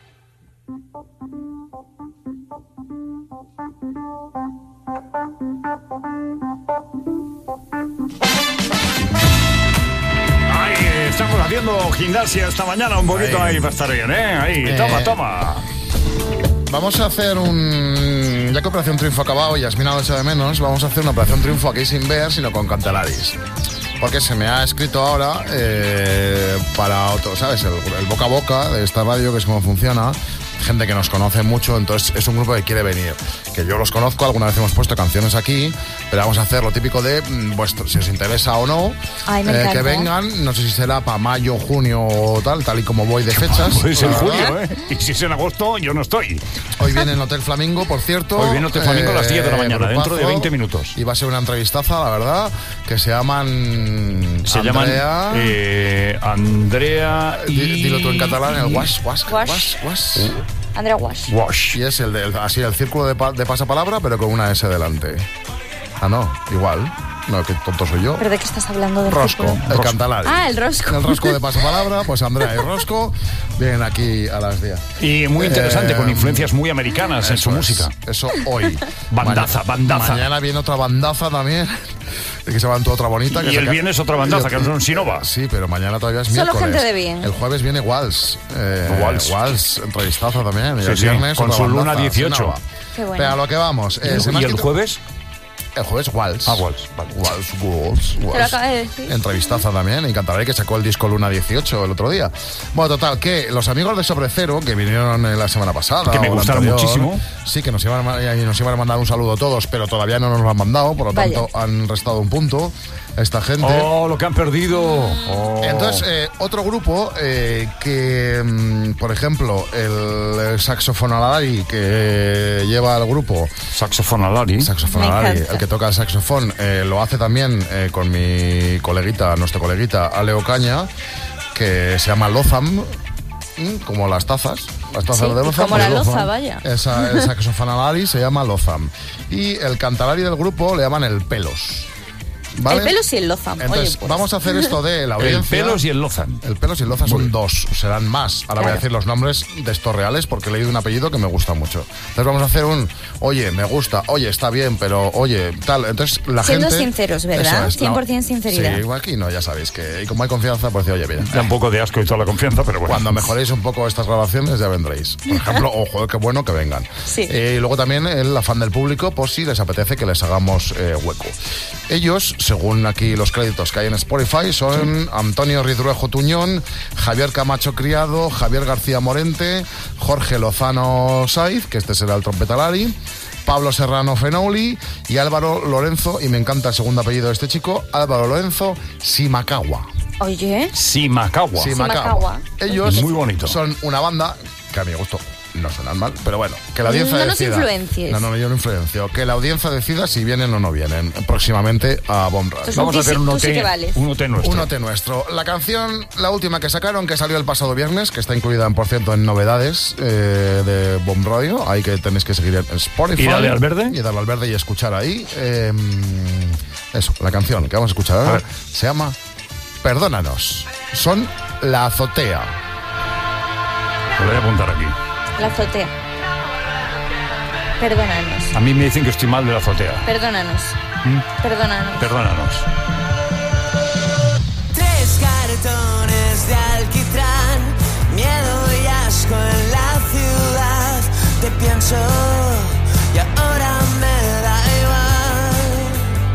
Estamos haciendo gimnasia esta mañana un poquito ahí, ahí va a estar bien, ¿eh? Ahí, eh, toma, toma. Vamos a hacer un... Ya que Operación Triunfo ha acabado y Yasmina lo echa de menos, vamos a hacer una Operación Triunfo aquí sin ver, sino con Cantaladis. Porque se me ha escrito ahora eh, para otro, ¿sabes? El, el boca a boca de esta radio, que es como funciona. Gente que nos conoce mucho, entonces es un grupo que quiere venir. Que yo los conozco, alguna vez hemos puesto canciones aquí, pero vamos a hacer lo típico de vuestro, si os interesa o no. Ay, me eh, encanta. que vengan, no sé si será para mayo, junio o tal, tal y como voy de fechas. Pues en julio, ¿eh? Y si es en agosto, yo no estoy. Hoy viene en Hotel Flamingo, por cierto. Hoy viene Hotel Flamingo eh, a las diez de la mañana, grupazo, dentro de veinte minutos. Y va a ser una entrevistaza, la verdad, que se llaman... Se Andrea, llaman eh, Andrea y... Dilo tú en catalán, el Wash, Wash, Wash. Wash, Wash. Uh. Andrea Wash. Wash. Y es el, de, el así el círculo de, pa, de pasapalabra, pero con una S delante. Ah, no, igual. No, qué tonto soy yo. ¿Pero de qué estás hablando? Del Rosco, círculo? el Cantalari. Ah, el Rosco. El Rosco de pasapalabra, pues Andrea y Rosco vienen aquí a las diez. Y muy interesante, eh, con influencias muy americanas en su es, música. Eso hoy. Bandaza, Ma- bandaza. Mañana viene otra bandaza también, que se van toda otra bonita. Y que el viernes otra bandaza, que no son Sinova. Sí, pero mañana todavía es Solo miércoles. gente de bien. El jueves viene Walsh. Eh, Walsh. Walsh, entrevistazo también. Y Sí, el sí, viernes con otra su bandaza, Luna dieciocho. Sinova. Qué bueno. Pero a lo que vamos. Eh, ¿Y, se me y ha el escrito- jueves? El jueves Walsh. Ah, Walsh, vale. Walsh, Walsh, Te lo Walsh. acabé de decir. Entrevistaza también, y Cantaré, que sacó el disco Luna dieciocho el otro día. Bueno, total, que los amigos de Sobre Cero, que vinieron eh, la semana pasada, Que me o la gustaron anterior, muchísimo. Sí, que nos iban, a, y nos iban a mandar un saludo a todos, pero todavía no nos lo han mandado, por lo Vaya. tanto han restado un punto esta gente. Oh, lo que han perdido. Oh. Entonces, eh, otro grupo eh, que, mm, por ejemplo, el saxofonalari que lleva el grupo... Saxofonalari. Saxofonalari, Me encanta. el que toca el saxofón, eh, lo hace también eh, con mi coleguita, nuestra coleguita Ale Ocaña, que se llama Lotham, mm, como las tazas. Las tazas Sí, de Lotham. como la pues loza, Lotham. vaya. Esa, el saxofonalari se llama Lotham. Y el cantalari del grupo le llaman el Pelos. ¿Vale? El Pelos y el Lotham. Entonces, Oye, pues. vamos a hacer esto de la El audiencia. Pelos y el Lozan. El Pelos y el Loza son dos, serán más. Ahora voy a Claro. decir los nombres de estos reales porque he leído un apellido que me gusta mucho. Entonces vamos a hacer un, oye, me gusta, oye, está bien, pero oye, tal. Entonces la Siendo gente... sinceros, ¿verdad? Eso es, cien por ciento sinceridad. Sí, igual aquí no, ya sabéis que y como hay confianza, pues decir, oye, mira. Da un poco de asco y toda la confianza, pero bueno. Cuando mejoréis un poco estas grabaciones ya vendréis. Por ejemplo, ojo, qué bueno que vengan. Sí. Eh, y luego también el afán del público, por si les apetece que les hagamos eh, hueco. Ellos, según aquí los créditos que hay en Spotify, son Antonio Ridruejo Tuñón, Javier Camacho Criado, Javier García Morente, Jorge Lozano Saiz, que este será el trompetalari, Pablo Serrano Fenoli y Álvaro Lorenzo, y me encanta el segundo apellido de este chico, Álvaro Lorenzo Simacagua. Oye. Simacagua. Simacagua. Ellos Muy bonito. son una banda que a mi gusto no suenan mal, pero bueno, que la audiencia No nos decida. influencies. No, no, yo no influencio. Que la audiencia decida si vienen o no vienen próximamente a Bomb Radio. Pues Vamos a tú sí- hacer un tú sí OT, que vales. un OT nuestro. Un OT nuestro. La canción, la última que sacaron, que salió el pasado viernes, que está incluida, por cierto, en novedades eh, de Bomb Radio. Ahí que tenéis que seguir en Spotify. Y darle al verde. Y darle al verde y escuchar ahí. Eh, eso, la canción que vamos a escuchar ahora A ver. se llama Perdónanos. Son La Azotea. Lo voy a apuntar aquí. La azotea. Perdónanos. A mí me dicen que estoy mal de la azotea. Perdónanos. ¿Mm? Perdónanos. Perdónanos. Tres cartones de alquitrán, miedo y asco en la ciudad. Te pienso y ahora me da igual.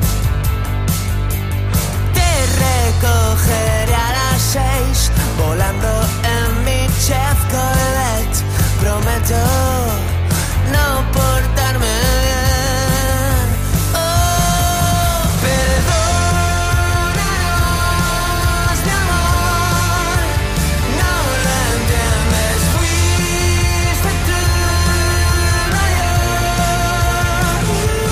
Te recogeré a las seis, volando en mi Chevrolet. Prometo no portarme bien. Oh, perdónanos, mi amor. No lo entiendes, fuiste tú, no yo.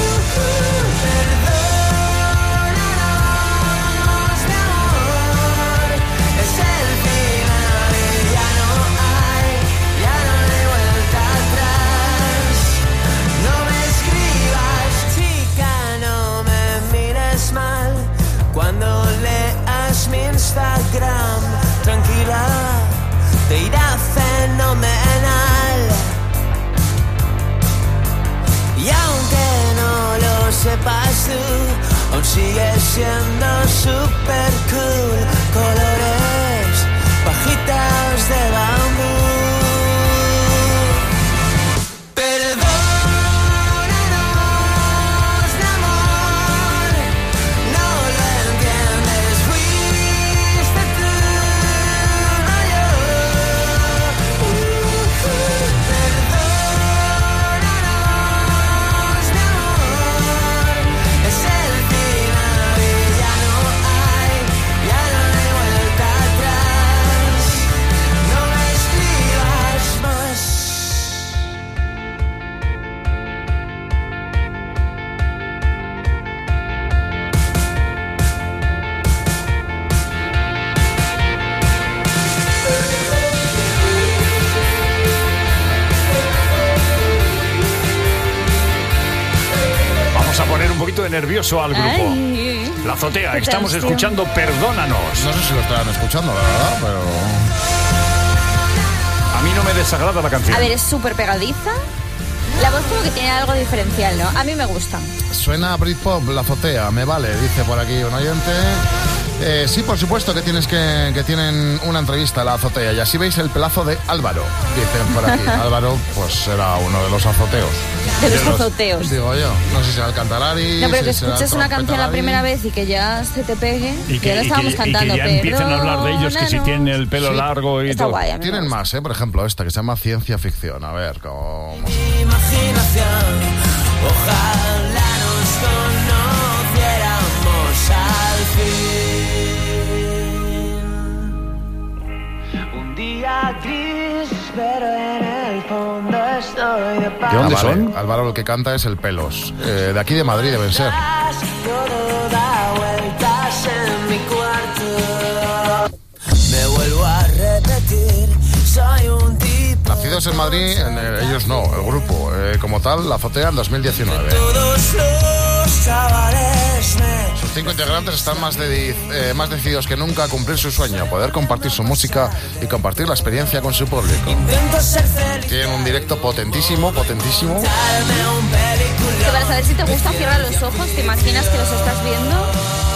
Perdónanos, mi amor. Es el final y ya no hay, ya no hay vuelta atrás. No me escribas, chica, no me mires mal. Cuando leas mi Instagram, tranquila, te irá fenomenal. Y aunque no lo sepas tú, aún sigues siendo super cool. Colores, pajitas de bambú. Perdónanos, mi amor. No lo entiendes, fuiste tú, no yo. Perdónanos, mi amor. Es el final y ya no hay, ya no hay vuelta atrás. No me escribas más. Vamos a poner un poquito de nervioso al grupo. Ay. La azotea. Qué Estamos tensión. escuchando Perdónanos. No sé si lo estarán escuchando, la verdad, pero... A mí no me desagrada la canción. A ver, es súper pegadiza. La voz como que tiene algo diferencial, ¿no? A mí me gusta. Suena a Britpop, La Azotea, me vale, dice por aquí un oyente. Eh, sí, por supuesto que tienes que, que tienen una entrevista, La Azotea, y así veis el pelazo de Álvaro, dicen por aquí. Álvaro, pues era uno de los azoteos. De los azoteos. Digo yo, no sé si era el Cantarari. No, pero que si será escuches el una canción la Trompetalari. primera vez y que ya se te pegue. Y que, ya lo y estábamos que- cantando, y que ya pero empiecen a hablar de ellos, que si tienen el pelo Sí. largo y Está todo. guay, a mí me Tienen más, ¿eh? Por ejemplo, esta que se llama Ciencia Ficción. A ver, ¿cómo? Imaginación, ojalá nos conociéramos al fin. Un día gris, pero en el fondo estoy de paz. ¿De dónde son? Álvaro, el que canta es el Pelos. Eh, de aquí de Madrid deben ser. Todo da vueltas en mi cuarto. Me vuelvo a repetir, soy un tipo. Nacidos en Madrid, en el- ellos no, el grupo. Eh, como tal, La Azotea en dos mil diecinueve. Todos los chavales me. Sus cinco integrantes están más, de, eh, más decididos que nunca a cumplir su sueño, poder compartir su música y compartir la experiencia con su público. Intento ser feliz. Tienen un directo potentísimo, potentísimo. Darme un película. Que para saber si te gusta, cierra los ojos, te imaginas que los estás viendo.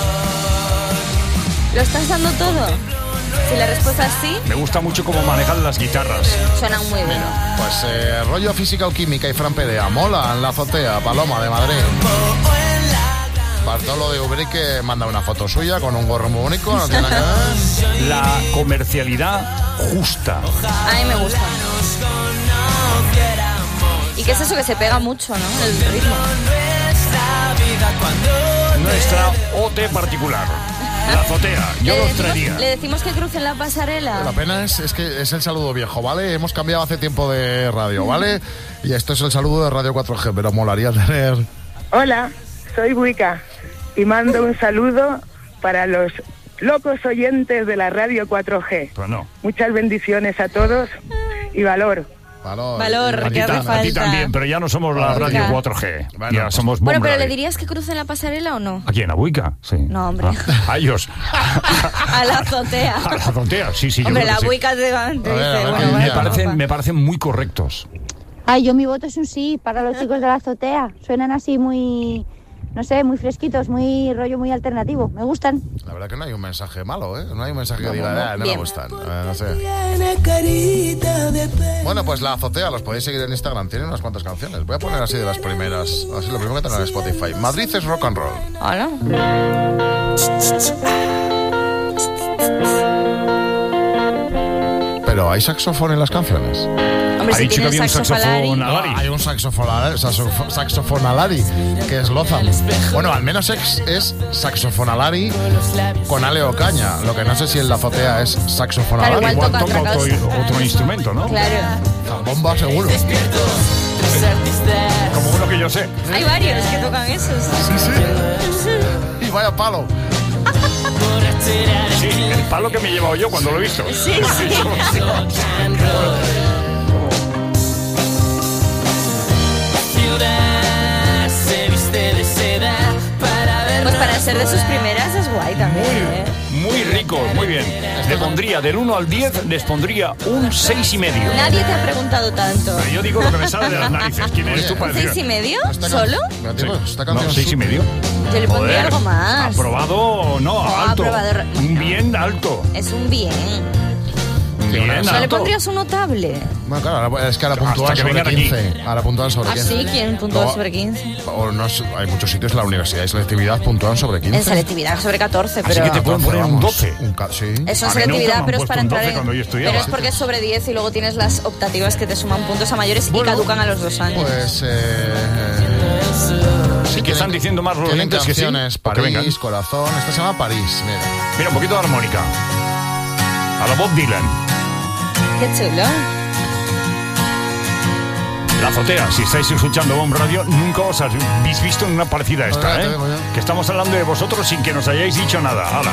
¿Lo estás dando todo? Si la respuesta es sí, Me gusta mucho cómo manejan las guitarras. suenan muy bien. Pues eh, rollo física o química y Fran Perea. Mola en La Azotea, Paloma de Madrid. Bartolo de Ubrique manda una foto suya con un gorro muy bonito, no tiene nada que ver. La comercialidad justa. A mí me gusta. ¿Y qué es eso que se pega mucho, no? El ritmo. Nuestra O T particular. La Azotea. Yo Le los decimos, traería. le decimos que crucen la pasarela. La pena es, es que es el saludo viejo, ¿vale? Hemos cambiado hace tiempo de radio, ¿vale? Y esto es el saludo de Radio cuatro G, pero molaría tener... Hola, soy Buica y mando un saludo para los locos oyentes de la Radio cuatro G. Pues no. Muchas bendiciones a todos y valor. Valor, Valor, A ti, que hace tam- a ti falta. también, pero ya no somos la Buica. radio cuatro G. Bueno, ya pues- somos Bueno, Bomb pero ¿le Radio. dirías que crucen la pasarela o no? ¿A quién? ¿A Buica? Sí. No, hombre. Ah, a ellos. A la azotea. A la azotea, sí, sí. yo Hombre, creo la que sí. buica te, va- te A ver, a dice, ver, bueno, ¿qué vale, Me parecen, papá. me parecen muy correctos. Ay, yo mi voto es un sí para los chicos de la azotea. Suenan así muy, no sé, muy fresquitos, muy rollo muy alternativo. Me gustan. La verdad que no hay un mensaje malo, ¿eh? No hay un mensaje que No, diga, no, "Ah, no me bien. gustan". Eh, no sé. Tiene carita de pe- Bueno, pues La Azotea, los podéis seguir en Instagram. Tienen unas cuantas canciones. Voy a poner así de las primeras. Así lo primero que tengo en Spotify. Madrid es rock and roll. Hola. Pero ¿hay saxofón en las canciones? Hombre, Ha si dicho que tiene había un saxofalari. saxofón alari. Ah, hay un saxofonalari, saxofo- saxofonalari, que es Loza. Bueno, al menos es, es saxofonalari con ale o caña. Lo que no sé si en La Azotea es saxofonalari. Claro, igual toca otra otro, cosa. otro instrumento, ¿no? Claro. Bomba seguro. Como uno que yo sé. Hay varios que tocan esos. Sí, sí. Y vaya palo. Sí, el palo que me he llevado yo cuando lo he visto. Sí, sí. Pues para ser de sus primeras es guay también, ¿eh? Muy rico, muy bien. Le pondría del uno al diez, les pondría un seis y medio. Nadie te ha preguntado tanto. Pero yo digo lo que me sale de las narices. ¿Quién eres tú para decir? ¿Seis y medio? Esta ¿Solo? can- Digo, esta No, canción seis y su- medio. Yo le pondría Joder, algo más. Aprobado, no, Oh, alto. aprobado. Un bien alto. Es un bien. Bien ¿No le alto. pondrías un notable? Bueno, claro, ahora- es que ahora Hasta puntúan que sobre vengan aquí. quince. Ahora puntúan sobre ¿Ah, quince. sí? ¿Quién puntúa No, sobre quince? O no sé, hay muchos sitios en la universidad y selectividad puntúan sobre quince. En selectividad sobre catorce, Así pero... que te pueden poner un doce. Un ca- sí. Eso A es mí nunca me selectividad, han pero es puesto para un entrar doce en... cuando yo estudiaba. Pero es porque es sobre diez y luego tienes las optativas que te suman puntos a mayores y caducan a los dos años. Pues, eh... Sí, que están diciendo más los Tienen oyentes que sí. canciones, o que vengan. París, Corazón. Esta se llama París, mira. Mira, un poquito de armónica. A la Bob Dylan. Qué chulo. La Azotea, si estáis escuchando Bomb Radio, nunca os habéis visto en una parecida a esta, Ahora te ¿eh? digo yo. Que estamos hablando de vosotros sin que nos hayáis dicho nada. ¡Hala!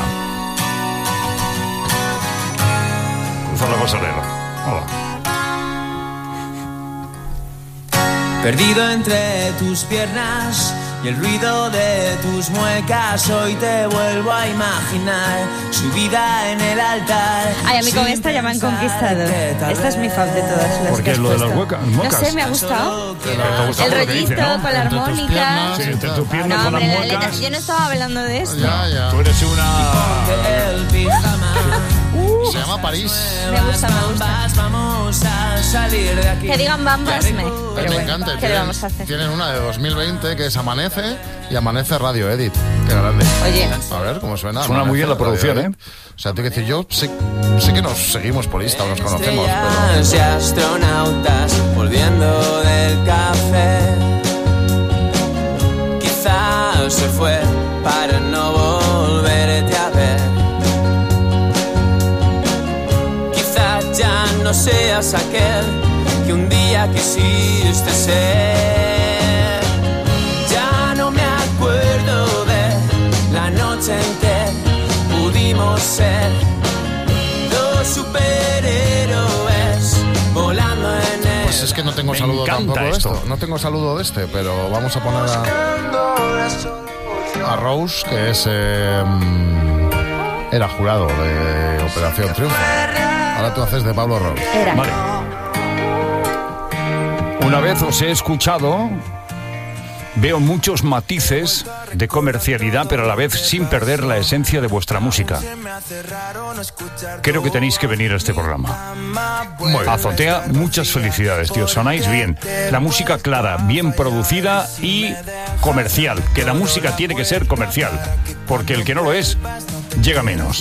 Cruzar la pasarela. ¡Hala! Perdido entre tus piernas, y el ruido de tus muecas. Hoy te vuelvo a imaginar subida en el altar. Ay, a mí con esta ya me han conquistado. Esta es mi fan de todas las. ¿Por qué? ¿Lo de las muecas? No sé, me ha gustado. El rollito con la armónica. Sí, entre tus piernas No, con las hombre, la letra- muecas. yo no estaba hablando de esto. Ya, ya. Tú eres una... Se llama París. Me gusta, me gusta. Vamos a salir de aquí. Que digan bambas, me. Me Pero bueno, encanta. ¿qué le Tienen, vamos a hacer? tienen una de dos mil veinte que es Amanece y Amanece Radio Edit. Qué grande. Oye. A ver cómo suena. Suena muy bien la Amanece producción, Radio Edit. O sea, tengo que decir, yo sé, sé que nos seguimos por Insta o nos conocemos, Estrellas y astronautas volviendo del café. Quizás se fue para no volverte a ver. Quizás ya no seas aquel que un día quisiste ser. Ya no me acuerdo de la noche en que pudimos ser dos superhéroes volando en el... Pues es que no tengo Me saludo encanta tampoco de esto. esto. No tengo saludo de este, pero vamos a poner a, a Rose, que es eh, era jurado de Operación Triunfo. Ahora tú haces de Pablo Rose. Era. Vale. Una vez os he escuchado, veo muchos matices de comercialidad, pero a la vez sin perder la esencia de vuestra música. Creo que tenéis que venir a este programa. Muy bien. Azotea, muchas felicidades, tío. Sonáis bien. La música clara, bien producida y comercial. Que la música tiene que ser comercial, porque el que no lo es, llega menos.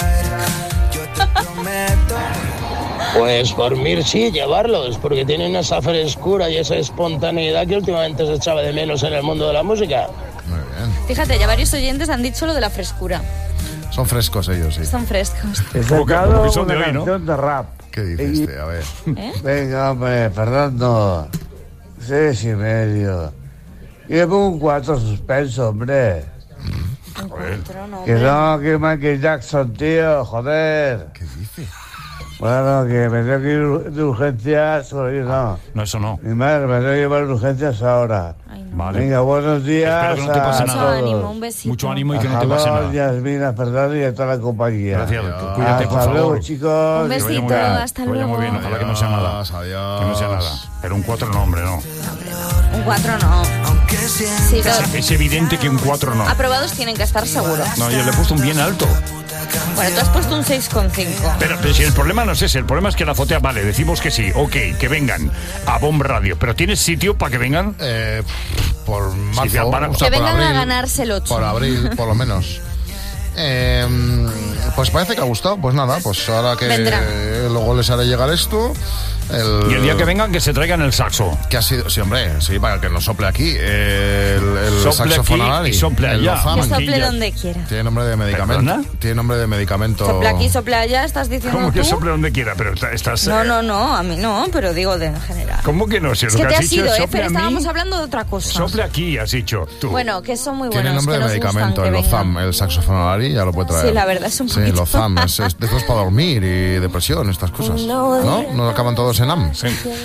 Pues por mí sí, llevarlos, porque tienen esa frescura y esa espontaneidad que últimamente se echaba de menos en el mundo de la música. Muy bien. Fíjate, ya varios oyentes han dicho lo de la frescura. Son frescos ellos, sí. Son frescos. He Como que- sacado como que son una de hoy, ¿no? canción de rap. ¿Qué dice este? A ver. ¿Eh? Venga, hombre, Fernando. Seis y medio. Y le pongo un cuatro suspenso, hombre. Encuentro, no, Que hombre. no, que Michael Jackson, tío, joder. ¿Qué dice? Bueno, que me tengo que ir de urgencias, oye, no. No, eso no. Mi madre me tengo que llevar de urgencias ahora. Ay, no. Vale. Venga, buenos días. Espero que no te pase a nada. Mucho ánimo, todos. un besito. Mucho ánimo y que no A te pase Jalón, nada. Yasmina, Fernando y a toda la compañía. Gracias. Cuídate, por Hasta luego, favor. chicos. Un Que vaya muy besito, bien. hasta Que vaya muy bien. luego. Ojalá que no sea nada. Adiós, adiós. Que no sea nada. Pero un cuatro no, hombre, no. Un cuatro no. Sí, lo- Es evidente que un cuatro no. aprobados tienen que estar seguros. No, yo le he puesto un bien alto. Bueno, tú has puesto un seis coma cinco. Pero, pero si el problema no es ese, el problema es que la azotea, vale, decimos que sí, ok, que vengan a Bomb Radio, pero ¿tienes sitio para que vengan? Eh, por marzo. ya para- o sea, Que por vengan a abril. ganarse el ocho. Por abril, por lo menos. Eh, pues parece que ha gustado. Pues nada, pues ahora que Vendrá. luego les haré llegar esto. El, Y el día que vengan, que se traigan el saxo. Que ha sido, sí, hombre, sí, para que nos sople aquí. El, el Sople saxofón aquí Alari, y sople el allá. Lozam. Que Aquí sople ya- donde quiera. Tiene nombre de medicamento. ¿Perdona? Tiene nombre de medicamento. Sople aquí, sople allá, ¿estás diciendo ¿Cómo que tú? sople donde quiera? Pero está- estás... No, eh, no, no, a mí no, pero digo de en general. ¿Cómo que no? Si Es lo que que te has has dicho ido, es ¿eh? sople Pero a mí, estábamos hablando de otra cosa. sople aquí, has dicho tú. Bueno, que son muy buenos. Tiene nombre que de nos medicamento, gustan, el que vengan. Lozam, el saxofón Alari, ya lo puede traer. Sí, la verdad es un Sí, poquito. Lozam, es, es de esos para dormir y depresión, estas cosas. ¿No? ¿No acaban todos en am? Sí.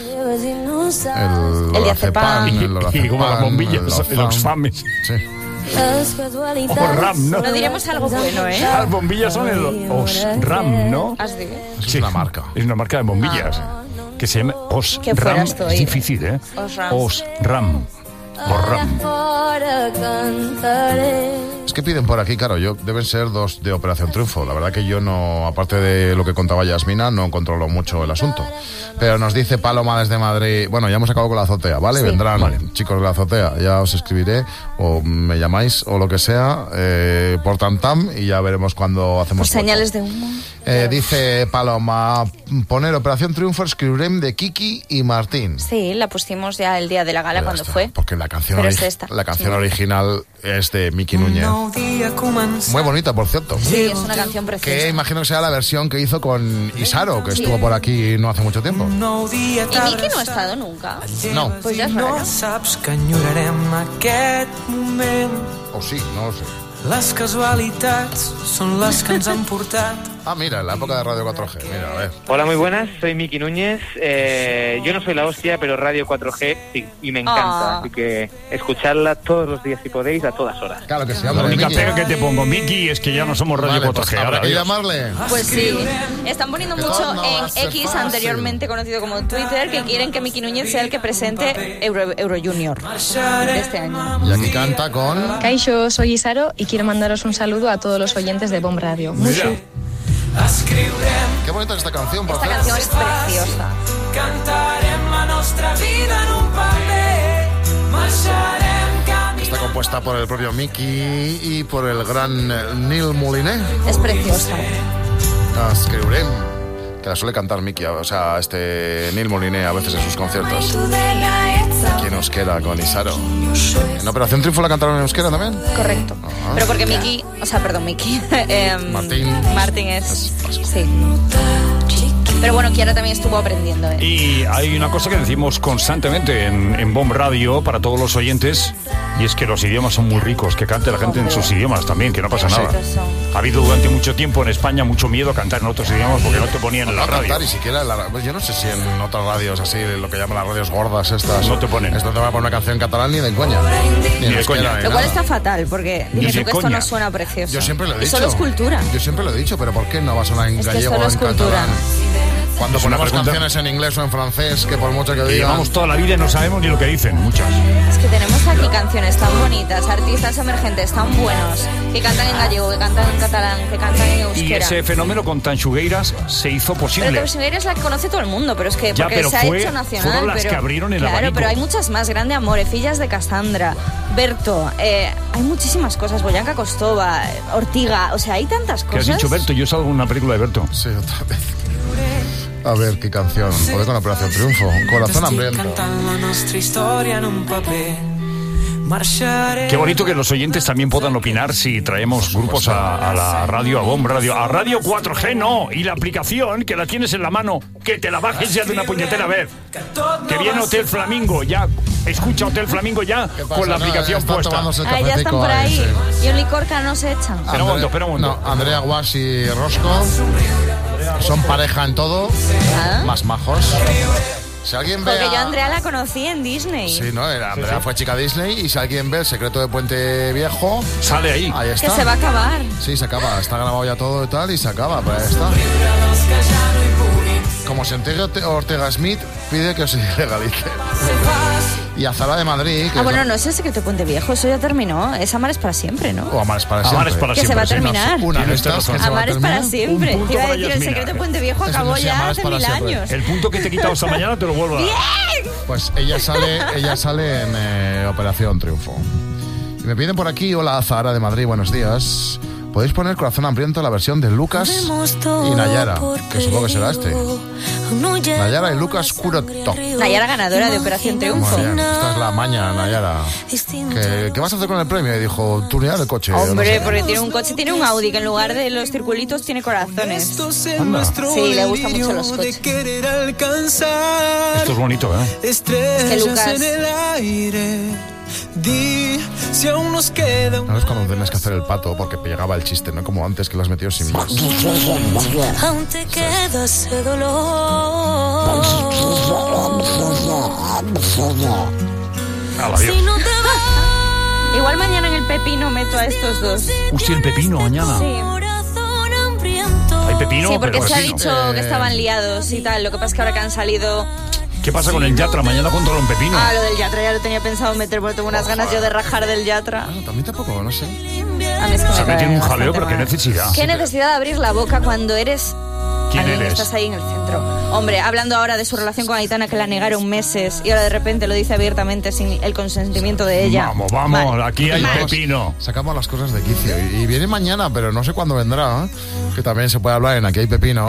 El El diazepam. lorazepam, Y, el y lorazepam, como las bombillas, el los Lozam. fames. Sí. O RAM, ¿no? No diremos algo bueno, ¿eh? Las bombillas son el Osram, ¿no? ¿Has dicho? Eso Sí. es una marca. Es una marca de bombillas. Que se llama Qué Osram. fueras tú, Es oír. difícil, ¿eh? Osram. Osram. Osram. Es que piden por aquí, claro, yo deben ser dos de Operación Triunfo. La verdad que yo no, aparte de lo que contaba Yasmina, no controlo mucho el asunto. Pero nos dice Paloma desde Madrid, bueno, ya hemos acabado con la azotea, ¿vale? Sí. Vendrán Vale. chicos de la azotea, ya os escribiré o me llamáis o lo que sea eh, por Tantam y ya veremos cuando hacemos Por hueco. señales de humo. Eh, dice Paloma, poner Operación Triunfo, escribirem de Kiki y Martín. Sí, la pusimos ya el día de la gala Ya cuando está, fue. Porque la canción, Pero ori- es esta. la canción Sí. original es de Miki Núñez. Muy bonita, por cierto. Sí, es una canción Que preciosa. imagino que sea la versión que hizo con Isaro, que estuvo por aquí no hace mucho tiempo. ¿Y Miki no ha estado nunca? No. Pues ya es raro. Saps que enyorarem aquest moment. O sí, no lo sé. Les casualitats són les que ens han portat Ah, mira, en la época de Radio cuatro G. Mira, a ver. Hola, muy buenas, soy Miki Núñez. Eh, yo no soy la hostia, pero Radio cuatro G sí, y me encanta. Oh. Así que escucharla todos los días si podéis, a todas horas. Claro que sí, La única pega que te pongo, Miki, es que ya no somos Radio Vale, cuatro G. pues habrá Ahora, que adiós. llamarle. Pues sí, están poniendo Que mucho todo no va a en ser X, fácil. anteriormente conocido como Twitter, que quieren que Miki Núñez sea el que presente Euro, Euro Junior de este año. Y aquí canta con... Kaixo, soy Isaro y quiero mandaros un saludo a todos los oyentes de Bomb Radio. Mira. Qué bonita es esta canción, por Esta cierto. canción es preciosa. Está compuesta por el propio Mickey y por el gran eh, Neil Moliné. Es preciosa. Escriurem, que la suele cantar Mickey, o sea, este Neil Moliné a veces en sus conciertos. Aquí en euskera con Isaro. ¿En Operación Triunfo la cantaron en euskera también? Correcto. Ah. Pero porque Miki, o sea, perdón, Miki. eh, Martín. Martín es. Sí. Pero bueno, Kiara también estuvo aprendiendo. ¿eh? Y hay una cosa que decimos constantemente en, en Bomb Radio para todos los oyentes, y es que los idiomas son muy ricos, que cante la gente en sus idiomas también, que no pasa nada. Ha habido durante mucho tiempo en España mucho miedo a cantar en otros idiomas porque no te ponían en la No radio. cantar, y siquiera en la, pues yo no sé si en otras radios así, lo que llaman las radios gordas estas, No te ponen. Esto no te va a poner una canción en catalán ni de coña. Ni, de en euskera, coña. ni Lo cual nada. está fatal, porque Ni dime de tú que esto coña. no suena precioso. Yo siempre lo he Y dicho. solo es cultura. Yo siempre lo he dicho, pero ¿por qué no va a sonar en Es que gallego solo o es en cultura. catalán? Cuando Es una ponemos pregunta- canciones en inglés o en francés, que por mucho que Que digan... llevamos toda la vida y no sabemos ni lo que dicen, muchas. Es que tenemos aquí canciones tan bonitas, artistas emergentes tan buenos, que cantan en gallego, que cantan en catalán, que cantan en Y euskera. ese fenómeno con Tanchugueiras se hizo Pero posible. Tanchugueiras es la que conoce todo el mundo, pero es que Ya, porque pero se fue- ha hecho nacional. fueron las pero, que abrieron el Claro, abanico. pero hay muchas más. Grande Amore, Fillas de Cassandra, Berto, eh, hay muchísimas cosas. Boyanka Kostova, Ortiga, o sea, hay tantas ¿Qué has cosas. dicho, Berto? Yo salgo en una película de Berto. Sí, otra vez. A ver, qué canción. Joder, con Operación Triunfo. Corazón hambriento. Qué bonito que los oyentes también puedan opinar si traemos grupos a, a la radio, a Bomb Radio. A Radio cuatro G no. Y la aplicación, que la tienes en la mano, que te la bajes ya de una puñetera vez. Que viene Hotel Flamingo ya. Escucha Hotel Flamingo ya con la No, aplicación están puesta. tomándose el Ah, ya están cafetico por ahí. sí. Y un licor que no se echan. Espera un momento, espera un momento. No, Andrea Guas y Rosco son pareja en todo, Ah. más majos. Si alguien ve Porque yo a a- Andrea la conocí en Disney. Sí, ¿no? Era- Andrea fue chica Disney, y si alguien ve El secreto de Puente Viejo, sale ahí. Ahí Que está. se va a acabar. Sí, se acaba. Está grabado ya todo y tal, y se acaba, pero ahí está. Como se entere Orte- Ortega Smith, pide que se legalice. Y Azara de Madrid, que Ah, es bueno, la- no es el secreto de Puente Viejo, eso ya terminó. Es Amar es para siempre, ¿no? o Amar es para Amar siempre. es para Que se siempre, va a sí. terminar. Una de Tienes estas razón. que se va a Amar es para terminar. siempre. Un punto Te iba a para decir, el Yasmina. secreto de Puente Viejo Eso acabó no se llama ya Amar hace es para mil siempre. años. El punto que te he quitado esta mañana te lo vuelvo a dar. Pues ella sale, ella sale en eh, Operación Triunfo. Y me piden por aquí, hola Zahara de Madrid, buenos días. Podéis poner Corazón hambriento la versión de Lucas y Nayara, que supongo que será este. Nayara y Lucas Curoto. Nayara ganadora de Operación Triunfo. Muy bien, esta es la maña, Nayara. ¿Qué, qué vas a hacer con el premio? Y dijo, tunear el coche. Hombre, no sé. porque tiene un coche, tiene un Audi que en lugar de los circulitos tiene corazones. Anda. Sí, le gustan mucho los coches. Esto es bonito, ¿eh? Es que Lucas... Di si aún nos queda Ahora es cuando tenías que hacer el pato porque llegaba el chiste, no como antes que lo has metido sin más. aún te queda ese dolor. Hala, adiós. Si no te vas, Igual mañana en el Pepino meto a estos dos. Hostia, el pepino mañana. Sí. corazón hambriento. Hay pepino, Sí, porque pero se ha pepino. dicho que estaban liados y tal. Lo que pasa es que ahora que han salido... ¿Qué pasa con el Yatra? Mañana controla un pepino. Ah, lo del Yatra ya lo tenía pensado meter porque tengo unas ganas yo de rajar del Yatra. Bueno, también tampoco, no sé. A mí es que Se me ha metido cae un jaleo, bastante pero qué mal. necesidad. ¿Qué necesidad de abrir la boca cuando eres... ¿Quién alguien que eres? estás ahí en el centro? Hombre, hablando ahora de su relación con Aitana, que la negaron meses y ahora de repente lo dice abiertamente sin el consentimiento de ella. Vamos, vamos, Mal. aquí hay Mal. pepino. Sacamos las cosas de quicio. Y, y viene mañana, pero no sé cuándo vendrá. ¿eh? Que también se puede hablar en Aquí hay pepino.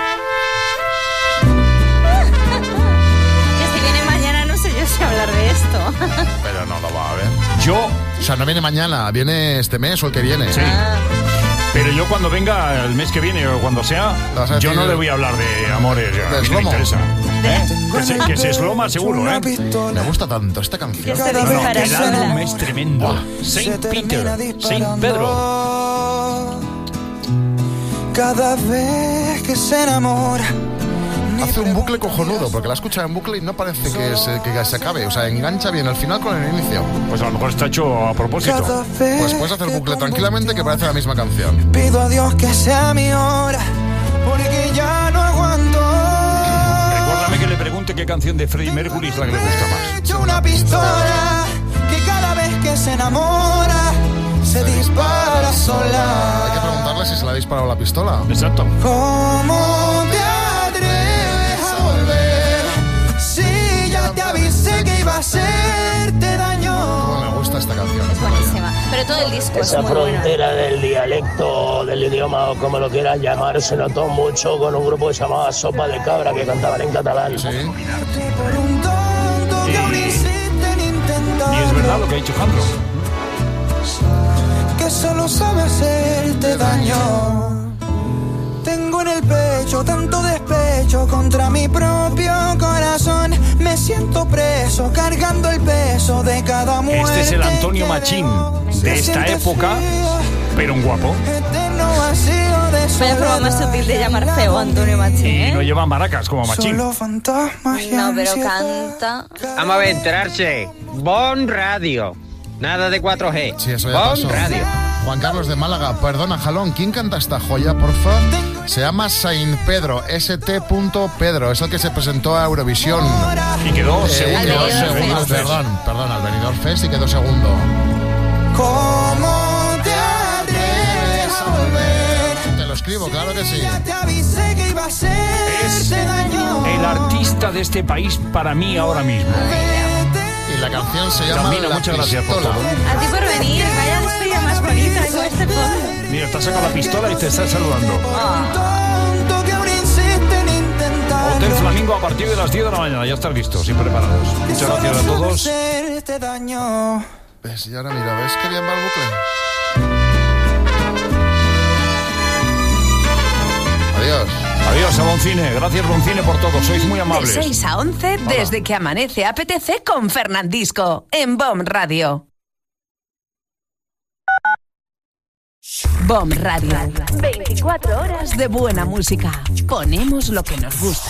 Que si viene mañana no sé yo si hablar de esto. Pero no lo va a ver. Yo, O sea, no viene mañana, viene este mes o el que viene. Sí. pero yo cuando venga el mes que viene o cuando sea, vas a yo decir- no le voy a hablar de amores. Ya, ¿De a mí no me eslomo? interesa. ¿Eh? Que, se, que se esloma seguro, ¿eh? Me gusta tanto esta canción. Que se No, no, dispara el álbum sola. es tremendo. Saint Peter, Saint Pedro. cada vez que se enamora. Hace un bucle cojonudo, porque la escucha en bucle y no parece que se, que se acabe. O sea, engancha bien el final con el inicio. Pues a lo mejor está hecho a propósito. Pues puedes hacer el bucle tranquilamente que parece la misma canción. Pido a Dios que sea mi hora, porque ya no aguanto. Recuérdame que le pregunte qué canción de Freddie Mercury es la que le gusta más. He hecho una pistola que cada vez que se enamora se dispara sola. Hay que preguntarle si se le ha disparado la pistola. Exacto. ¿Cómo te atreves a volver si ya te avisé que iba a hacerte daño? Cómo me gusta esta canción. Es buenísima, pero todo el disco Esa es muy frontera bueno. del dialecto, del idioma o como lo quieras llamar, se notó mucho con un grupo que se llamaba Sopa de Cabra, que cantaban en catalán. Sí. Por un tonto que aún insiste en intentar. Y es verdad lo que ha dicho Jandro. Que solo sabe hacerte daño. Tengo en el pecho tanto despecho contra mi propio corazón. Me siento preso cargando el peso de cada muerte. Este es el Antonio Machín de esta época, pero un guapo. Vaya forma más sutil de llamar feo Antonio Machín, Y ¿eh? no lleva maracas como Machín. No, pero canta. Vamos a ver, enterarse. Bon Radio. Nada de cuatro G. Sí, eso ya Bon pasó. Radio. Juan Carlos de Málaga, perdona, Jalón, ¿quién canta esta joya, porfa? Se llama Saint Pedro, S T Pedro, es el que se presentó a Eurovisión. Y quedó Eh, segundo. quedó Al Benidorm segundo, Fest. perdón, perdón, al Benidorm Fest y quedó segundo. ¿Cómo te atreves a volver? Te lo escribo, claro que sí. Te avisé que iba a hacerte daño. El artista de este país para mí ahora mismo. Y la canción se llama Yasmina, La muchas gracias por Pistola. A ti por venir, vaya despedida más bonita con este fondo. Mira, te has sacado la pistola y te estás saludando. Tonto que aún insiste en intentar. Hotel Flamingo a partir de las diez de la mañana. Ya estás listo, sí, preparados. Muchas gracias a todos. Hacerte daño. ¿Ves? Y ahora mira, ¿ves que bien va el bucle? Adiós. Adiós a Boncine. Gracias, Boncine, por todo. Sois muy amables. De seis a once, desde que amanece A P T C con Fernandisco, en B O M Radio. B O M Radio. veinticuatro horas de buena música. Ponemos lo que nos gusta.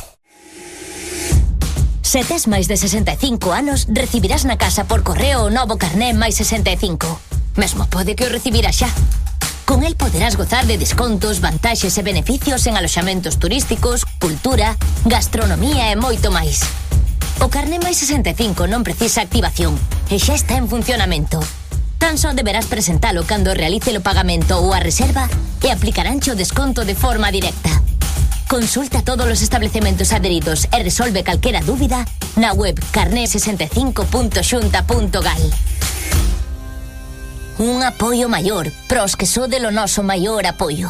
Se tes máis de sesenta e cinco anos, recibirás na casa por correo o novo carné máis sesenta e cinco. Mesmo pode que o recibirás xa. Con el poderás gozar de descontos, vantaxes e beneficios en aloxamentos turísticos, cultura, gastronomía e moito máis. O carné máis sesenta e cinco non precisa activación e xa está en funcionamento. Tan só deberás presentalo cando realice o pagamento ou a reserva e aplicaránche o desconto de forma directa. Consulta todos os establecementos adheridos e resolve calquera dúbida na web carné sesenta e cinco punto xunta punto gal. Un apoio maior pros que sode lo noso maior apoio.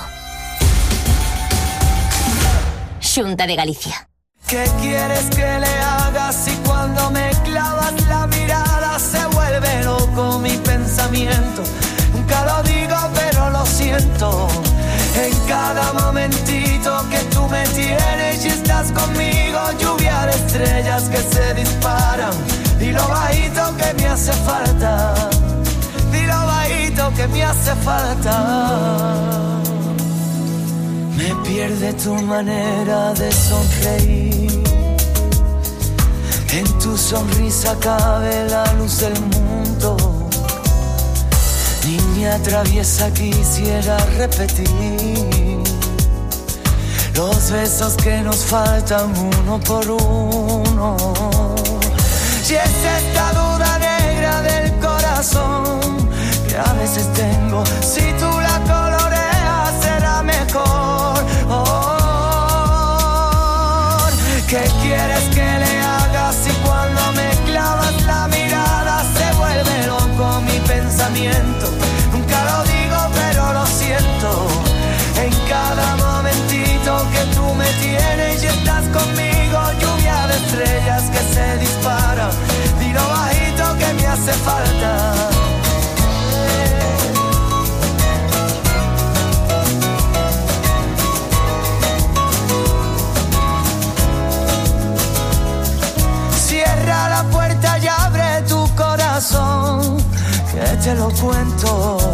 Xunta de Galicia. ¿Qué quieres que le haga si cuando me clavas la mirada se vuelve loco mi pensamiento? Nunca lo digo pero lo siento. En cada momentito que tú me tienes y estás conmigo, lluvia de estrellas que se disparan. Dilo bajito que me hace falta. Dilo bajito que me hace falta. Me pierde tu manera de sonreír. En tu sonrisa cabe la luz del mundo. Niña traviesa quisiera repetir los besos que nos faltan uno por uno. Si es esta duda negra del corazón que a veces tengo, si tú la coloreas será mejor. Oh, ¿qué quieres que le haga si cuando me clavas la mirada se vuelve loco mi pensamiento? Nunca lo digo pero lo siento. En cada momentito que tú me tienes y estás conmigo, lluvia de estrellas que se disparan. Dilo bajito que me hace falta. Cierra la puerta y abre tu corazón, que te lo cuento.